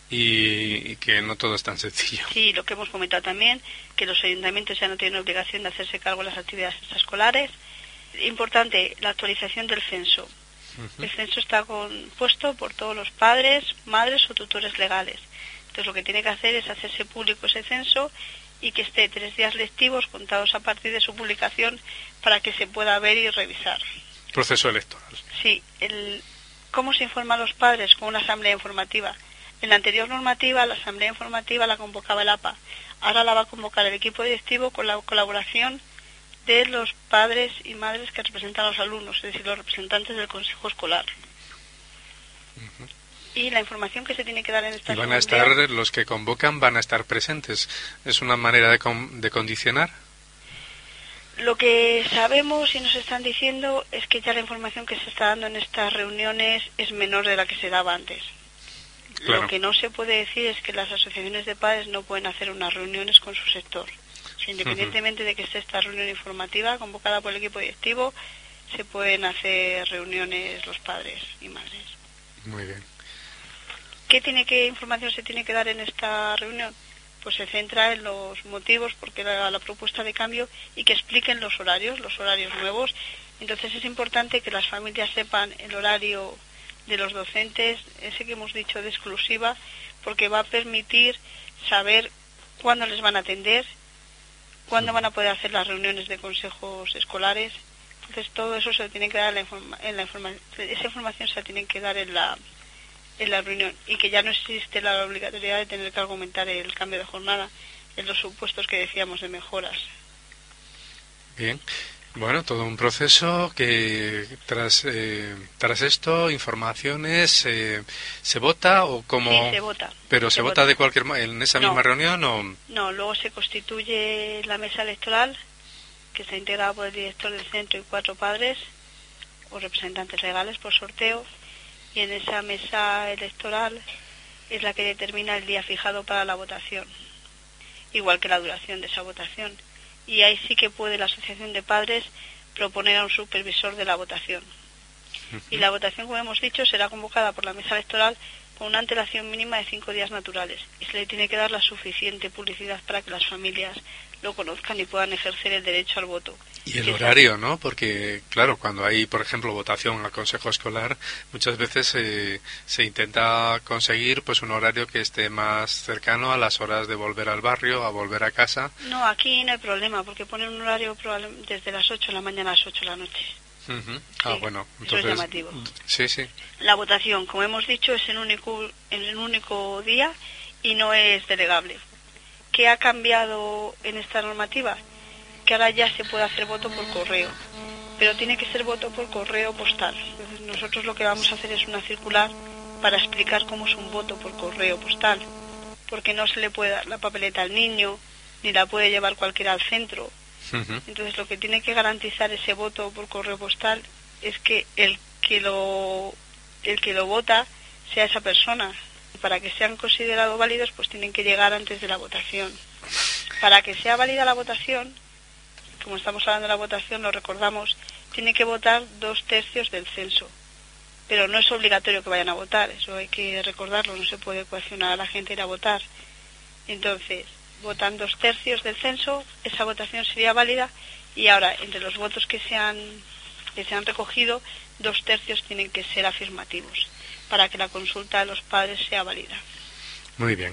y que no todo es tan sencillo. Sí, lo que hemos comentado también, que los ayuntamientos ya no tienen obligación de hacerse cargo de las actividades extraescolares. Importante, la actualización del censo. El censo está compuesto por todos los padres, madres o tutores legales. Entonces lo que tiene que hacer es hacerse público ese censo y que esté 3 días lectivos contados a partir de su publicación para que se pueda ver y revisar. Proceso electoral. Sí, ¿cómo se informa a los padres? Con una asamblea informativa. En la anterior normativa, la asamblea informativa la convocaba el APA. Ahora la va a convocar el equipo directivo con la colaboración de los padres y madres que representan a los alumnos, es decir, los representantes del consejo escolar. Y la información que se tiene que dar en esta asamblea... los que convocan van a estar presentes. ¿Es una manera de condicionar? Lo que sabemos y nos están diciendo es que ya la información que se está dando en estas reuniones es menor de la que se daba antes. Claro. Lo que no se puede decir es que las asociaciones de padres no pueden hacer unas reuniones con su sector. O sea, independientemente de que esté esta reunión informativa convocada por el equipo directivo, se pueden hacer reuniones los padres y madres. Muy bien. ¿Qué información se tiene que dar en esta reunión? Pues se centra en los motivos porque la propuesta de cambio y que expliquen los horarios nuevos. Entonces es importante que las familias sepan el horario de los docentes, ese que hemos dicho de exclusiva, porque va a permitir saber cuándo les van a atender, cuándo van a poder hacer las reuniones de consejos escolares, Entonces todo eso se tiene que dar esa información se la tiene que dar en la reunión, y que ya no existe la obligatoriedad de tener que argumentar el cambio de jornada en los supuestos que decíamos de mejoras. Bien. Bueno, todo un proceso que tras esto, informaciones, ¿se vota o cómo? Sí, se vota. ¿Pero se vota de cualquier en esa misma reunión o...? No, luego se constituye la mesa electoral, que está integrada por el director del centro y 4 padres o representantes legales por sorteo, y en esa mesa electoral es la que determina el día fijado para la votación, igual que la duración de esa votación. Y ahí sí que puede la asociación de padres proponer a un supervisor de la votación. Y la votación, como hemos dicho, será convocada por la mesa electoral con una antelación mínima de 5 días naturales, y se le tiene que dar la suficiente publicidad para que las familias lo conozcan y puedan ejercer el derecho al voto. Y el horario, ¿no? Porque, claro, cuando hay, por ejemplo, votación al consejo escolar, muchas veces se intenta conseguir pues un horario que esté más cercano a las horas de volver al barrio, a volver a casa. No, aquí no hay problema, porque ponen un horario desde las 8 de la mañana a las 8 de la noche. Ah, bueno, entonces... Eso es llamativo. Sí, sí. La votación, como hemos dicho, es en un único día y no es delegable. ¿Qué ha cambiado en esta normativa? Que ahora ya se puede hacer voto por correo, pero tiene que ser voto por correo postal. Entonces nosotros lo que vamos a hacer es una circular para explicar cómo es un voto por correo postal, porque no se le puede dar la papeleta al niño, ni la puede llevar cualquiera al centro. Entonces lo que tiene que garantizar ese voto por correo postal es que el que lo vota sea esa persona. Para que sean considerados válidos, pues tienen que llegar antes de la votación. Para que sea válida la votación, como estamos hablando de la votación, lo recordamos, tiene que votar 2/3 del censo. Pero no es obligatorio que vayan a votar, eso hay que recordarlo, no se puede coaccionar a la gente a ir a votar. Entonces, votan 2/3 del censo, esa votación sería válida, y ahora, entre los votos que se han recogido, 2/3 tienen que ser afirmativos, para que la consulta de los padres sea válida. Muy bien.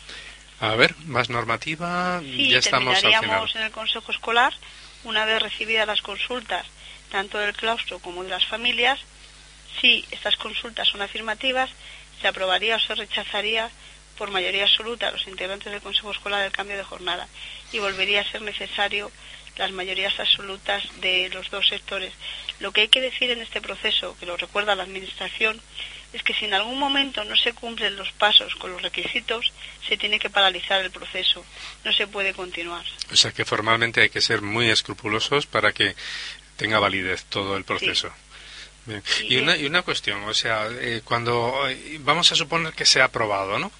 A ver, más normativa. Sí, ya estamos al final. terminaríamos en el consejo escolar, una vez recibidas las consultas, tanto del claustro como de las familias. Si estas consultas son afirmativas, se aprobaría o se rechazaría por mayoría absoluta a los integrantes del consejo escolar el cambio de jornada, y volvería a ser necesario las mayorías absolutas de los 2 sectores. Lo que hay que decir en este proceso, que lo recuerda la Administración, es que si en algún momento no se cumplen los pasos con los requisitos, se tiene que paralizar el proceso, no se puede continuar. O sea que formalmente hay que ser muy escrupulosos para que tenga validez todo el proceso. Sí. Bien. Y una cuestión, o sea, cuando vamos a suponer que se ha aprobado, ¿no?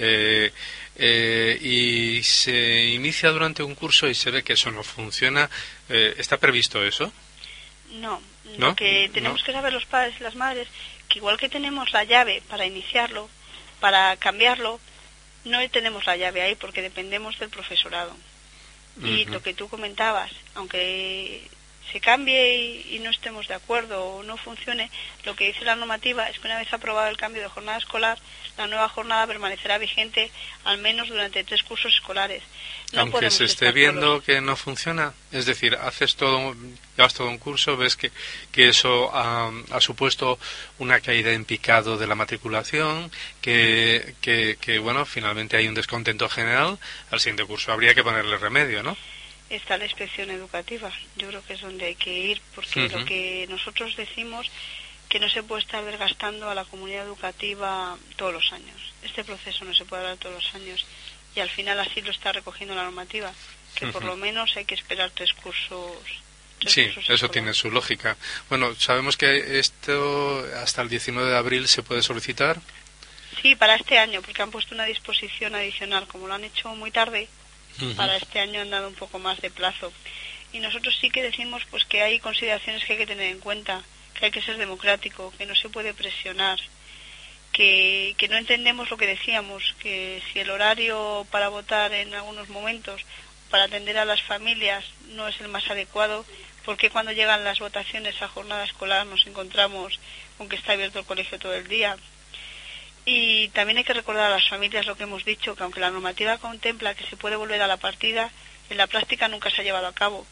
Y se inicia durante un curso y se ve que eso no funciona, ¿está previsto eso? No, lo que tenemos que saber los padres y las madres, que igual que tenemos la llave para iniciarlo, para cambiarlo, no tenemos la llave ahí porque dependemos del profesorado. Y lo que tú comentabas, aunque se cambie y no estemos de acuerdo o no funcione, lo que dice la normativa es que una vez aprobado el cambio de jornada escolar, la nueva jornada permanecerá vigente al menos durante 3 cursos escolares. No aunque se esté viendo que no funciona, es decir, llevas todo un curso, ves que eso ha supuesto una caída en picado de la matriculación, que bueno, finalmente hay un descontento general, al siguiente curso habría que ponerle remedio, ¿no? Está la inspección educativa, yo creo que es donde hay que ir, porque lo que nosotros decimos que no se puede estar desgastando a la comunidad educativa todos los años. Este proceso no se puede dar todos los años, y al final así lo está recogiendo la normativa, que por lo menos hay que esperar 3 cursos. Sí, eso tiene su lógica. Bueno, sabemos que esto hasta el 19 de abril se puede solicitar. Sí, para este año, porque han puesto una disposición adicional, como lo han hecho muy tarde. Para este año han dado un poco más de plazo. Y nosotros sí que decimos pues que hay consideraciones que hay que tener en cuenta, que hay que ser democrático, que no se puede presionar, que no entendemos lo que decíamos, que si el horario para votar en algunos momentos, para atender a las familias, no es el más adecuado, porque cuando llegan las votaciones a jornada escolar nos encontramos con que está abierto el colegio todo el día. Y también hay que recordar a las familias lo que hemos dicho, que aunque la normativa contempla que se puede volver a la partida, en la práctica nunca se ha llevado a cabo,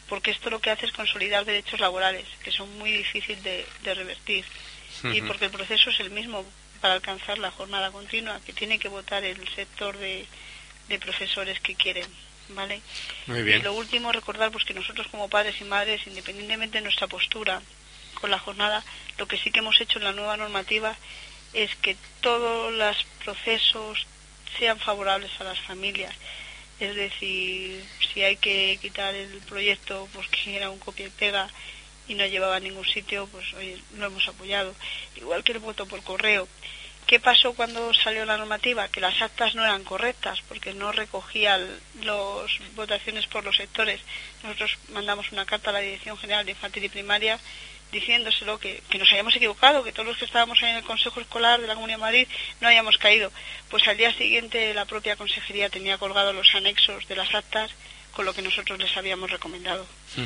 porque esto lo que hace es consolidar derechos laborales, que son muy difíciles de revertir, y porque el proceso es el mismo para alcanzar la jornada continua, que tiene que votar el sector de profesores que quieren, ¿vale? Muy bien. Y lo último, recordar pues que nosotros como padres y madres, independientemente de nuestra postura con la jornada, lo que sí que hemos hecho en la nueva normativa es que todos los procesos sean favorables a las familias. Es decir, si hay que quitar el proyecto pues que era un copia y pega y no llevaba a ningún sitio, pues oye, lo hemos apoyado. Igual que el voto por correo. ¿Qué pasó cuando salió la normativa? Que las actas no eran correctas porque no recogían las votaciones por los sectores. Nosotros mandamos una carta a la Dirección General de Infantil y Primaria diciéndoselo que nos habíamos equivocado, que todos los que estábamos ahí en el Consejo Escolar de la Comunidad de Madrid no habíamos caído. Pues al día siguiente la propia consejería tenía colgados los anexos de las actas con lo que nosotros les habíamos recomendado.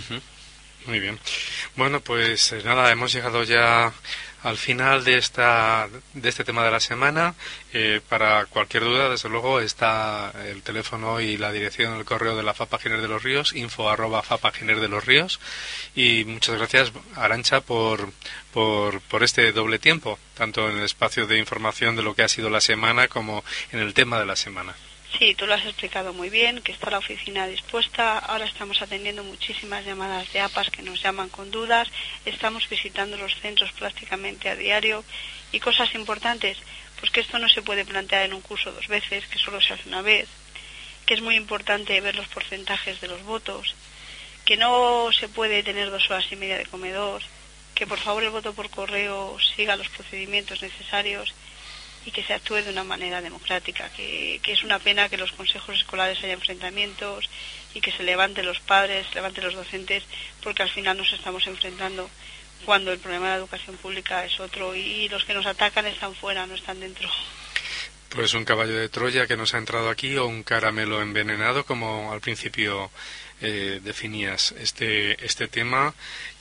Muy bien. Bueno, pues nada, hemos llegado ya al final de este tema de la semana. Para cualquier duda, desde luego, está el teléfono y la dirección del correo de la FAPA Giner de los Ríos, info@FAPA Giner de los Ríos. Y muchas gracias, Arantxa, por este doble tiempo, tanto en el espacio de información de lo que ha sido la semana como en el tema de la semana. Sí, tú lo has explicado muy bien, que está la oficina dispuesta. Ahora estamos atendiendo muchísimas llamadas de APAs que nos llaman con dudas. Estamos visitando los centros prácticamente a diario. Y cosas importantes, pues que esto no se puede plantear en un curso 2 veces, que solo se hace una vez. Que es muy importante ver los porcentajes de los votos. Que no se puede tener 2 horas y media de comedor. Que por favor el voto por correo siga los procedimientos necesarios. Y que se actúe de una manera democrática, que es una pena que en los consejos escolares haya enfrentamientos y que se levanten los padres, se levanten los docentes, porque al final nos estamos enfrentando cuando el problema de la educación pública es otro y los que nos atacan están fuera, no están dentro. Pues un caballo de Troya que nos ha entrado aquí o un caramelo envenenado, como al principio definías este tema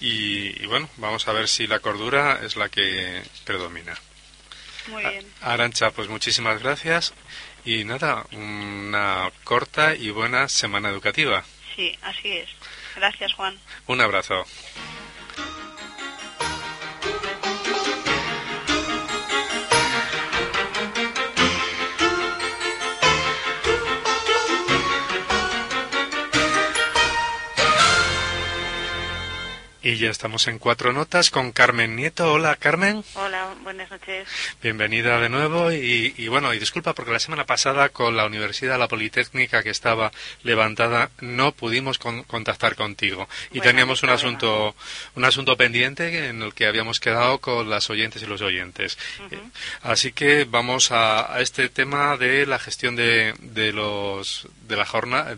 y bueno, vamos a ver si la cordura es la que predomina. Muy bien. Arantxa, pues muchísimas gracias y nada, una corta y buena semana educativa. Sí, así es. Gracias, Juan. Un abrazo. Y ya estamos en Cuatro Notas con Carmen Nieto. Hola, Carmen. Hola, buenas noches. Bienvenida de nuevo y bueno, y disculpa porque la semana pasada con la Universidad, la Politécnica que estaba levantada, no pudimos contactar contigo. Y bueno, teníamos un asunto pendiente en el que habíamos quedado con las oyentes y los oyentes. Así que vamos a este tema de la gestión de la jornada,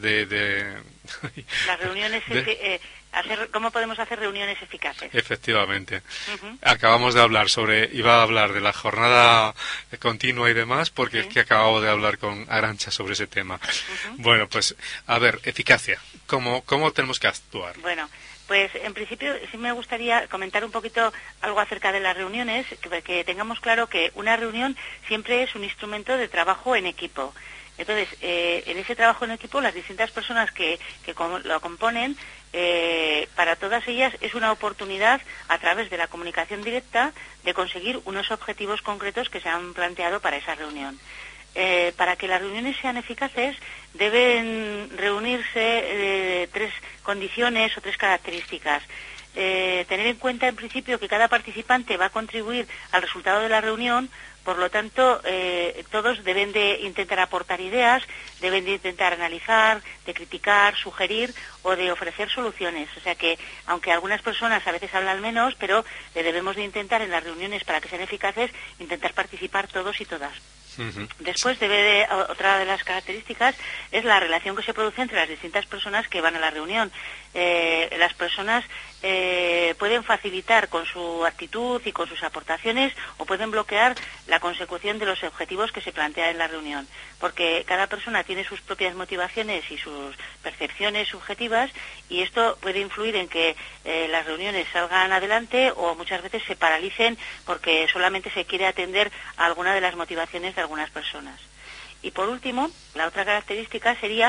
las reuniones ¿cómo podemos hacer reuniones eficaces? Efectivamente. Acabamos de hablar iba a hablar de la jornada continua y demás, porque es que acabamos de hablar con Arantxa sobre ese tema. Bueno, pues, a ver, eficacia. ¿Cómo tenemos que actuar? Bueno, pues en principio sí me gustaría comentar un poquito algo acerca de las reuniones, que tengamos claro que una reunión siempre es un instrumento de trabajo en equipo. Entonces, en ese trabajo en equipo, las distintas personas que lo componen, para todas ellas es una oportunidad, a través de la comunicación directa, de conseguir unos objetivos concretos que se han planteado para esa reunión. Para que las reuniones sean eficaces, deben reunirse 3 condiciones o 3 características. Tener en cuenta, en principio, que cada participante va a contribuir al resultado de la reunión. Por lo tanto, todos deben de intentar aportar ideas, deben de intentar analizar, de criticar, sugerir o de ofrecer soluciones. O sea que, aunque algunas personas a veces hablan menos, pero debemos de intentar en las reuniones, para que sean eficaces, intentar participar todos y todas. Después, otra de las características es la relación que se produce entre las distintas personas que van a la reunión. Las personas pueden facilitar con su actitud y con sus aportaciones, o pueden bloquear la consecución de los objetivos que se plantean en la reunión, porque cada persona tiene sus propias motivaciones y sus percepciones subjetivas, y esto puede influir en que las reuniones salgan adelante o muchas veces se paralicen porque solamente se quiere atender a alguna de las motivaciones de algunas personas. Y por último, la otra característica sería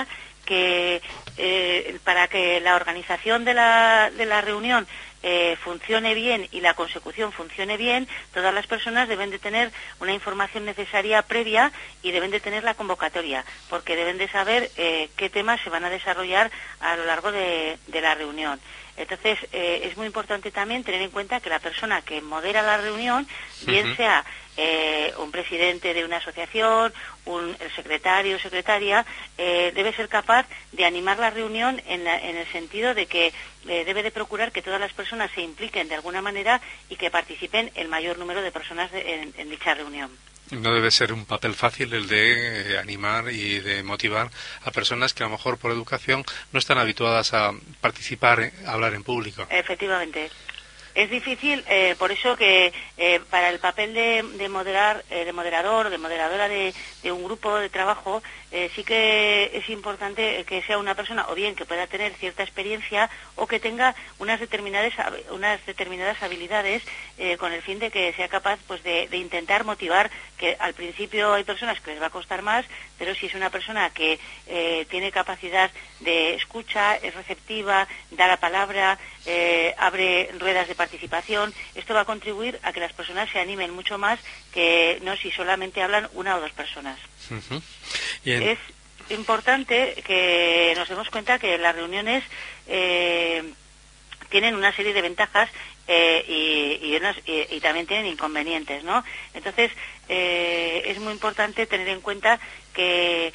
que para que la organización de la reunión funcione bien y la consecución funcione bien, todas las personas deben de tener una información necesaria previa y deben de tener la convocatoria, porque deben de saber qué temas se van a desarrollar a lo largo de la reunión. Entonces, es muy importante también tener en cuenta que la persona que modera la reunión, bien sea un presidente de una asociación, el secretario o secretaria, debe ser capaz de animar la reunión en el sentido de que debe de procurar que todas las personas se impliquen de alguna manera y que participen el mayor número de personas en dicha reunión. No debe ser un papel fácil el de animar y de motivar a personas que a lo mejor por educación no están habituadas a participar, a hablar en público. Efectivamente. Es difícil, por eso que para el papel de moderador, de moderadora de un grupo de trabajo, sí que es importante que sea una persona o bien que pueda tener cierta experiencia o que tenga unas determinadas habilidades con el fin de que sea capaz pues de intentar motivar, que al principio hay personas que les va a costar más, pero si es una persona que tiene capacidad de escucha, es receptiva, da la palabra, abre ruedas de participación, esto va a contribuir a que las personas se animen mucho más que no si solamente hablan una o dos personas. Uh-huh. Es importante que nos demos cuenta que las reuniones tienen una serie de ventajas y también tienen inconvenientes, ¿no? Entonces, es muy importante tener en cuenta que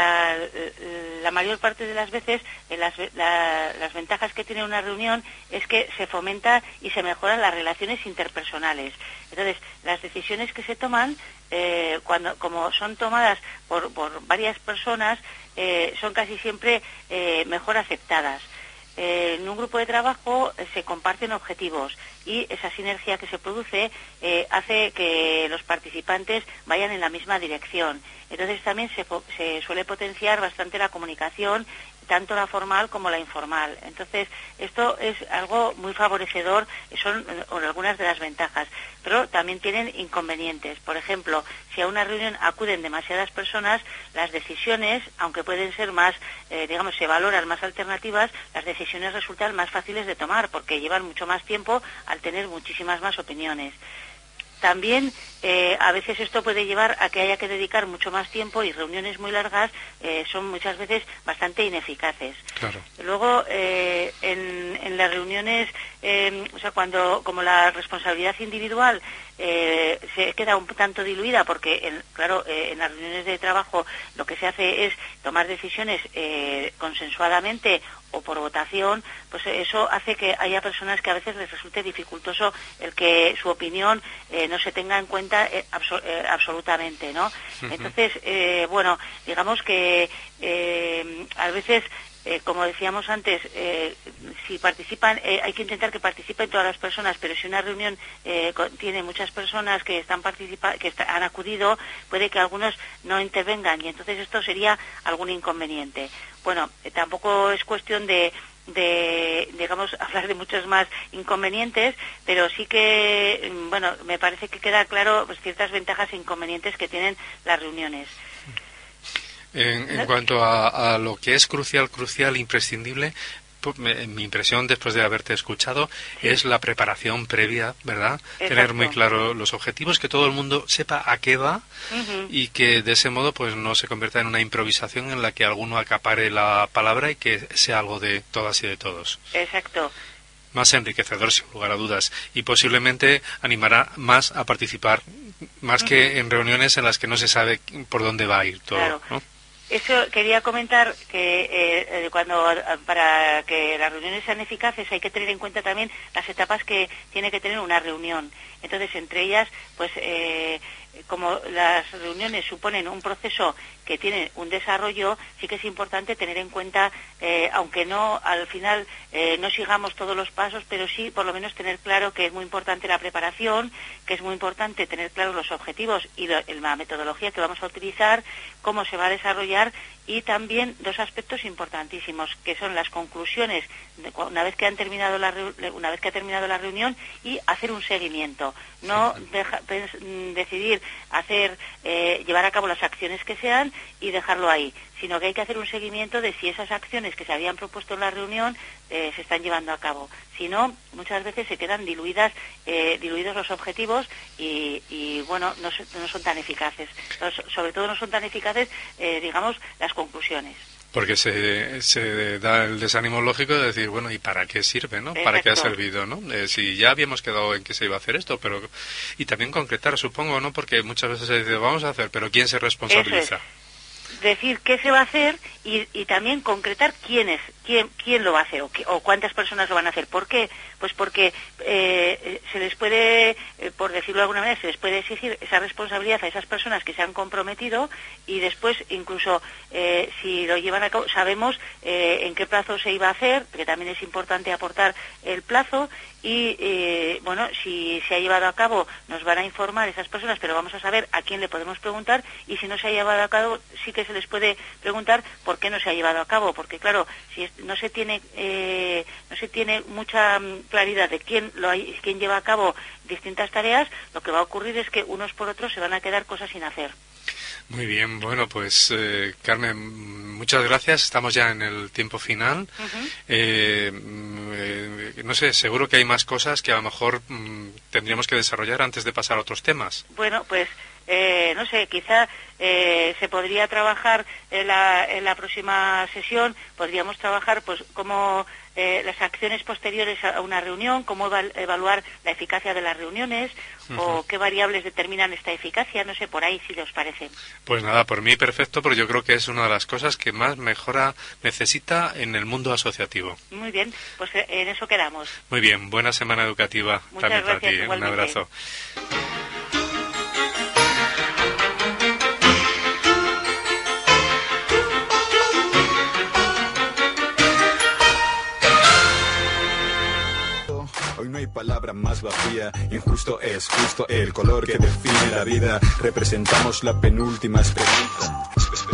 la mayor parte de las veces las ventajas que tiene una reunión es que se fomenta y se mejoran las relaciones interpersonales. Entonces, las decisiones que se toman, como son tomadas por varias personas, son casi siempre mejor aceptadas. En un grupo de trabajo se comparten objetivos y esa sinergia que se produce hace que los participantes vayan en la misma dirección. Entonces también se suele potenciar bastante la comunicación, tanto la formal como la informal. Entonces, esto es algo muy favorecedor, son algunas de las ventajas, pero también tienen inconvenientes. Por ejemplo, si a una reunión acuden demasiadas personas, las decisiones, aunque pueden ser más, se valoran más alternativas, las decisiones resultan más fáciles de tomar, porque llevan mucho más tiempo al tener muchísimas más opiniones. También a veces esto puede llevar a que haya que dedicar mucho más tiempo y reuniones muy largas son muchas veces bastante ineficaces. Claro. Luego, en las reuniones, como la responsabilidad individual se queda un tanto diluida porque, en las reuniones de trabajo lo que se hace es tomar decisiones consensuadamente o por votación, pues eso hace que haya personas que a veces les resulte dificultoso el que su opinión no se tenga en cuenta absolutamente, ¿no? Uh-huh. Entonces, digamos que a veces, como decíamos antes, si participan, hay que intentar que participen todas las personas, pero si una reunión tiene muchas personas que han acudido, puede que algunos no intervengan y entonces esto sería algún inconveniente. Bueno, tampoco es cuestión de hablar de muchos más inconvenientes, pero sí que, me parece que queda claro pues, ciertas ventajas e inconvenientes que tienen las reuniones. En cuanto a lo que es crucial, imprescindible, mi impresión después de haberte escuchado es la preparación previa, ¿verdad? Exacto. Tener muy claro los objetivos, que todo el mundo sepa a qué va uh-huh. y que de ese modo pues no se convierta en una improvisación en la que alguno acapare la palabra y que sea algo de todas y de todos. Exacto. Más enriquecedor, sin lugar a dudas, y posiblemente animará más a participar, más uh-huh. que en reuniones en las que no se sabe por dónde va a ir todo, claro. ¿no? Eso quería comentar que para que las reuniones sean eficaces hay que tener en cuenta también las etapas que tiene que tener una reunión. Entonces, entre ellas, pues como las reuniones suponen un proceso que tiene un desarrollo, sí que es importante tener en cuenta, aunque no al final no sigamos todos los pasos, pero sí por lo menos tener claro que es muy importante la preparación, que es muy importante tener claros los objetivos y la metodología que vamos a utilizar, cómo se va a desarrollar y también dos aspectos importantísimos, que son las conclusiones una vez que ha terminado la reunión y hacer un seguimiento. No decidir llevar a cabo las acciones que sean y dejarlo ahí, sino que hay que hacer un seguimiento de si esas acciones que se habían propuesto en la reunión se están llevando a cabo. Si no, muchas veces se quedan diluidos los objetivos y bueno, no son tan eficaces. Sobre todo no son tan eficaces, digamos, las conclusiones. Porque se da el desánimo lógico de decir, bueno, ¿y para qué sirve, no? Exacto. ¿Para qué ha servido, no? Si ya habíamos quedado en que se iba a hacer esto, pero... Y también concretar, supongo, ¿no? Porque muchas veces se dice, vamos a hacer, pero ¿quién se responsabiliza? Eso es. Decir qué se va a hacer y también concretar quién lo va a hacer o cuántas personas lo van a hacer. ¿Por qué? Pues porque se les puede, por decirlo de alguna manera, se les puede exigir esa responsabilidad a esas personas que se han comprometido y después incluso si lo llevan a cabo, sabemos en qué plazo se iba a hacer, que también es importante aportar el plazo y bueno, si se ha llevado a cabo nos van a informar esas personas, pero vamos a saber a quién le podemos preguntar y si no se ha llevado a cabo sí que se les puede preguntar por qué no se ha llevado a cabo, porque claro, si no se tiene mucha claridad de quién lleva a cabo distintas tareas, lo que va a ocurrir es que unos por otros se van a quedar cosas sin hacer. Muy bien, bueno, pues Carmen, muchas gracias. Estamos ya en el tiempo final. No sé, seguro que hay más cosas que a lo mejor tendríamos que desarrollar antes de pasar a otros temas. Bueno, pues no sé, quizá se podría trabajar en la próxima sesión, podríamos trabajar pues cómo las acciones posteriores a una reunión, cómo evaluar la eficacia de las reuniones o qué variables determinan esta eficacia, no sé, por ahí si os parece. Pues nada, por mí perfecto, porque yo creo que es una de las cosas que más mejora necesita en el mundo asociativo. Muy bien, pues en eso quedamos. Muy bien, buena semana educativa. Muchas también gracias, para ti. igualmente. Un abrazo. Hoy no hay palabra más vacía, injusto es justo el color que define la vida. Representamos la penúltima esperanza.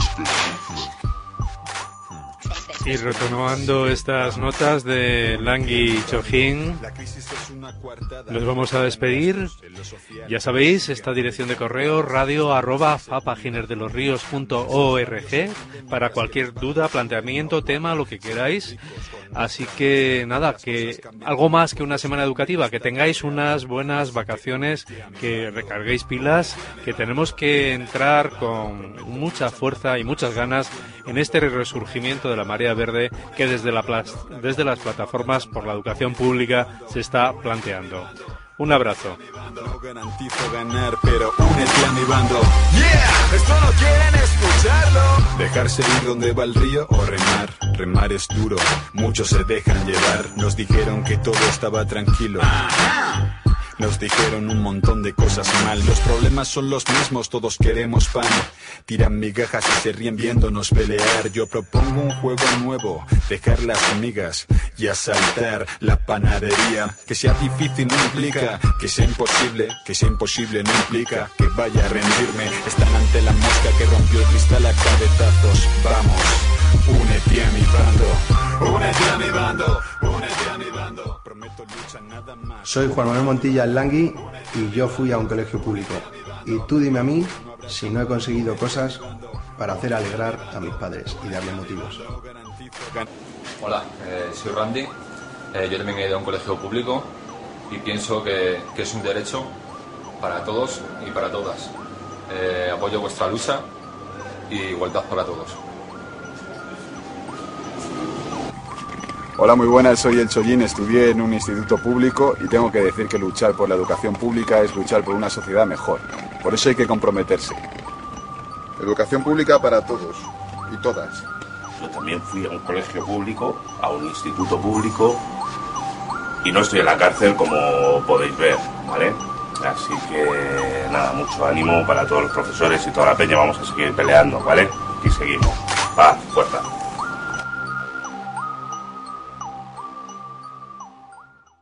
Y retomando estas notas de Langui y Chojín, nos vamos a despedir. Ya sabéis, esta dirección de correo radio@fapaginerdelosrios.org para cualquier duda, planteamiento, tema, lo que queráis. Así que nada, que algo más que una semana educativa, que tengáis unas buenas vacaciones, que recarguéis pilas, que tenemos que entrar con mucha fuerza y muchas ganas en este resurgimiento de la marea verde que desde las plataformas por la educación pública se está planteando. Un abrazo. No garantizo ganar, pero únete a mi bando. Yeah, esto no quieren escucharlo. Dejarse ir donde va el río o remar. Remar es duro, muchos se dejan llevar. Nos dijeron que todo estaba tranquilo. Nos dijeron un montón de cosas mal. Los problemas son los mismos, todos queremos pan. Tiran migajas y se ríen viéndonos pelear. Yo propongo un juego nuevo, dejar las amigas y asaltar la panadería. Que sea difícil no implica que sea imposible no implica que vaya a rendirme. Están ante la mosca que rompió el cristal a cabezazos. Vamos, únete a mi bando, únete a mi bando, únete a mi bando. Prometo lucha nada más. Soy Juan Manuel Montilla el Langui y yo fui a un colegio público. Y tú dime a mí si no he conseguido cosas para hacer alegrar a mis padres y darles motivos. Hola, soy Randy. Yo también he ido a un colegio público y pienso que es un derecho para todos y para todas. Apoyo vuestra lucha y igualdad para todos. Hola, muy buenas, soy el Chollín, estudié en un instituto público y tengo que decir que luchar por la educación pública es luchar por una sociedad mejor. Por eso hay que comprometerse. Educación pública para todos y todas. Yo también fui a un colegio público, a un instituto público y no estoy en la cárcel como podéis ver, ¿vale? Así que nada, mucho ánimo para todos los profesores y toda la peña, vamos a seguir peleando, ¿vale? Y seguimos. Paz, fuerza.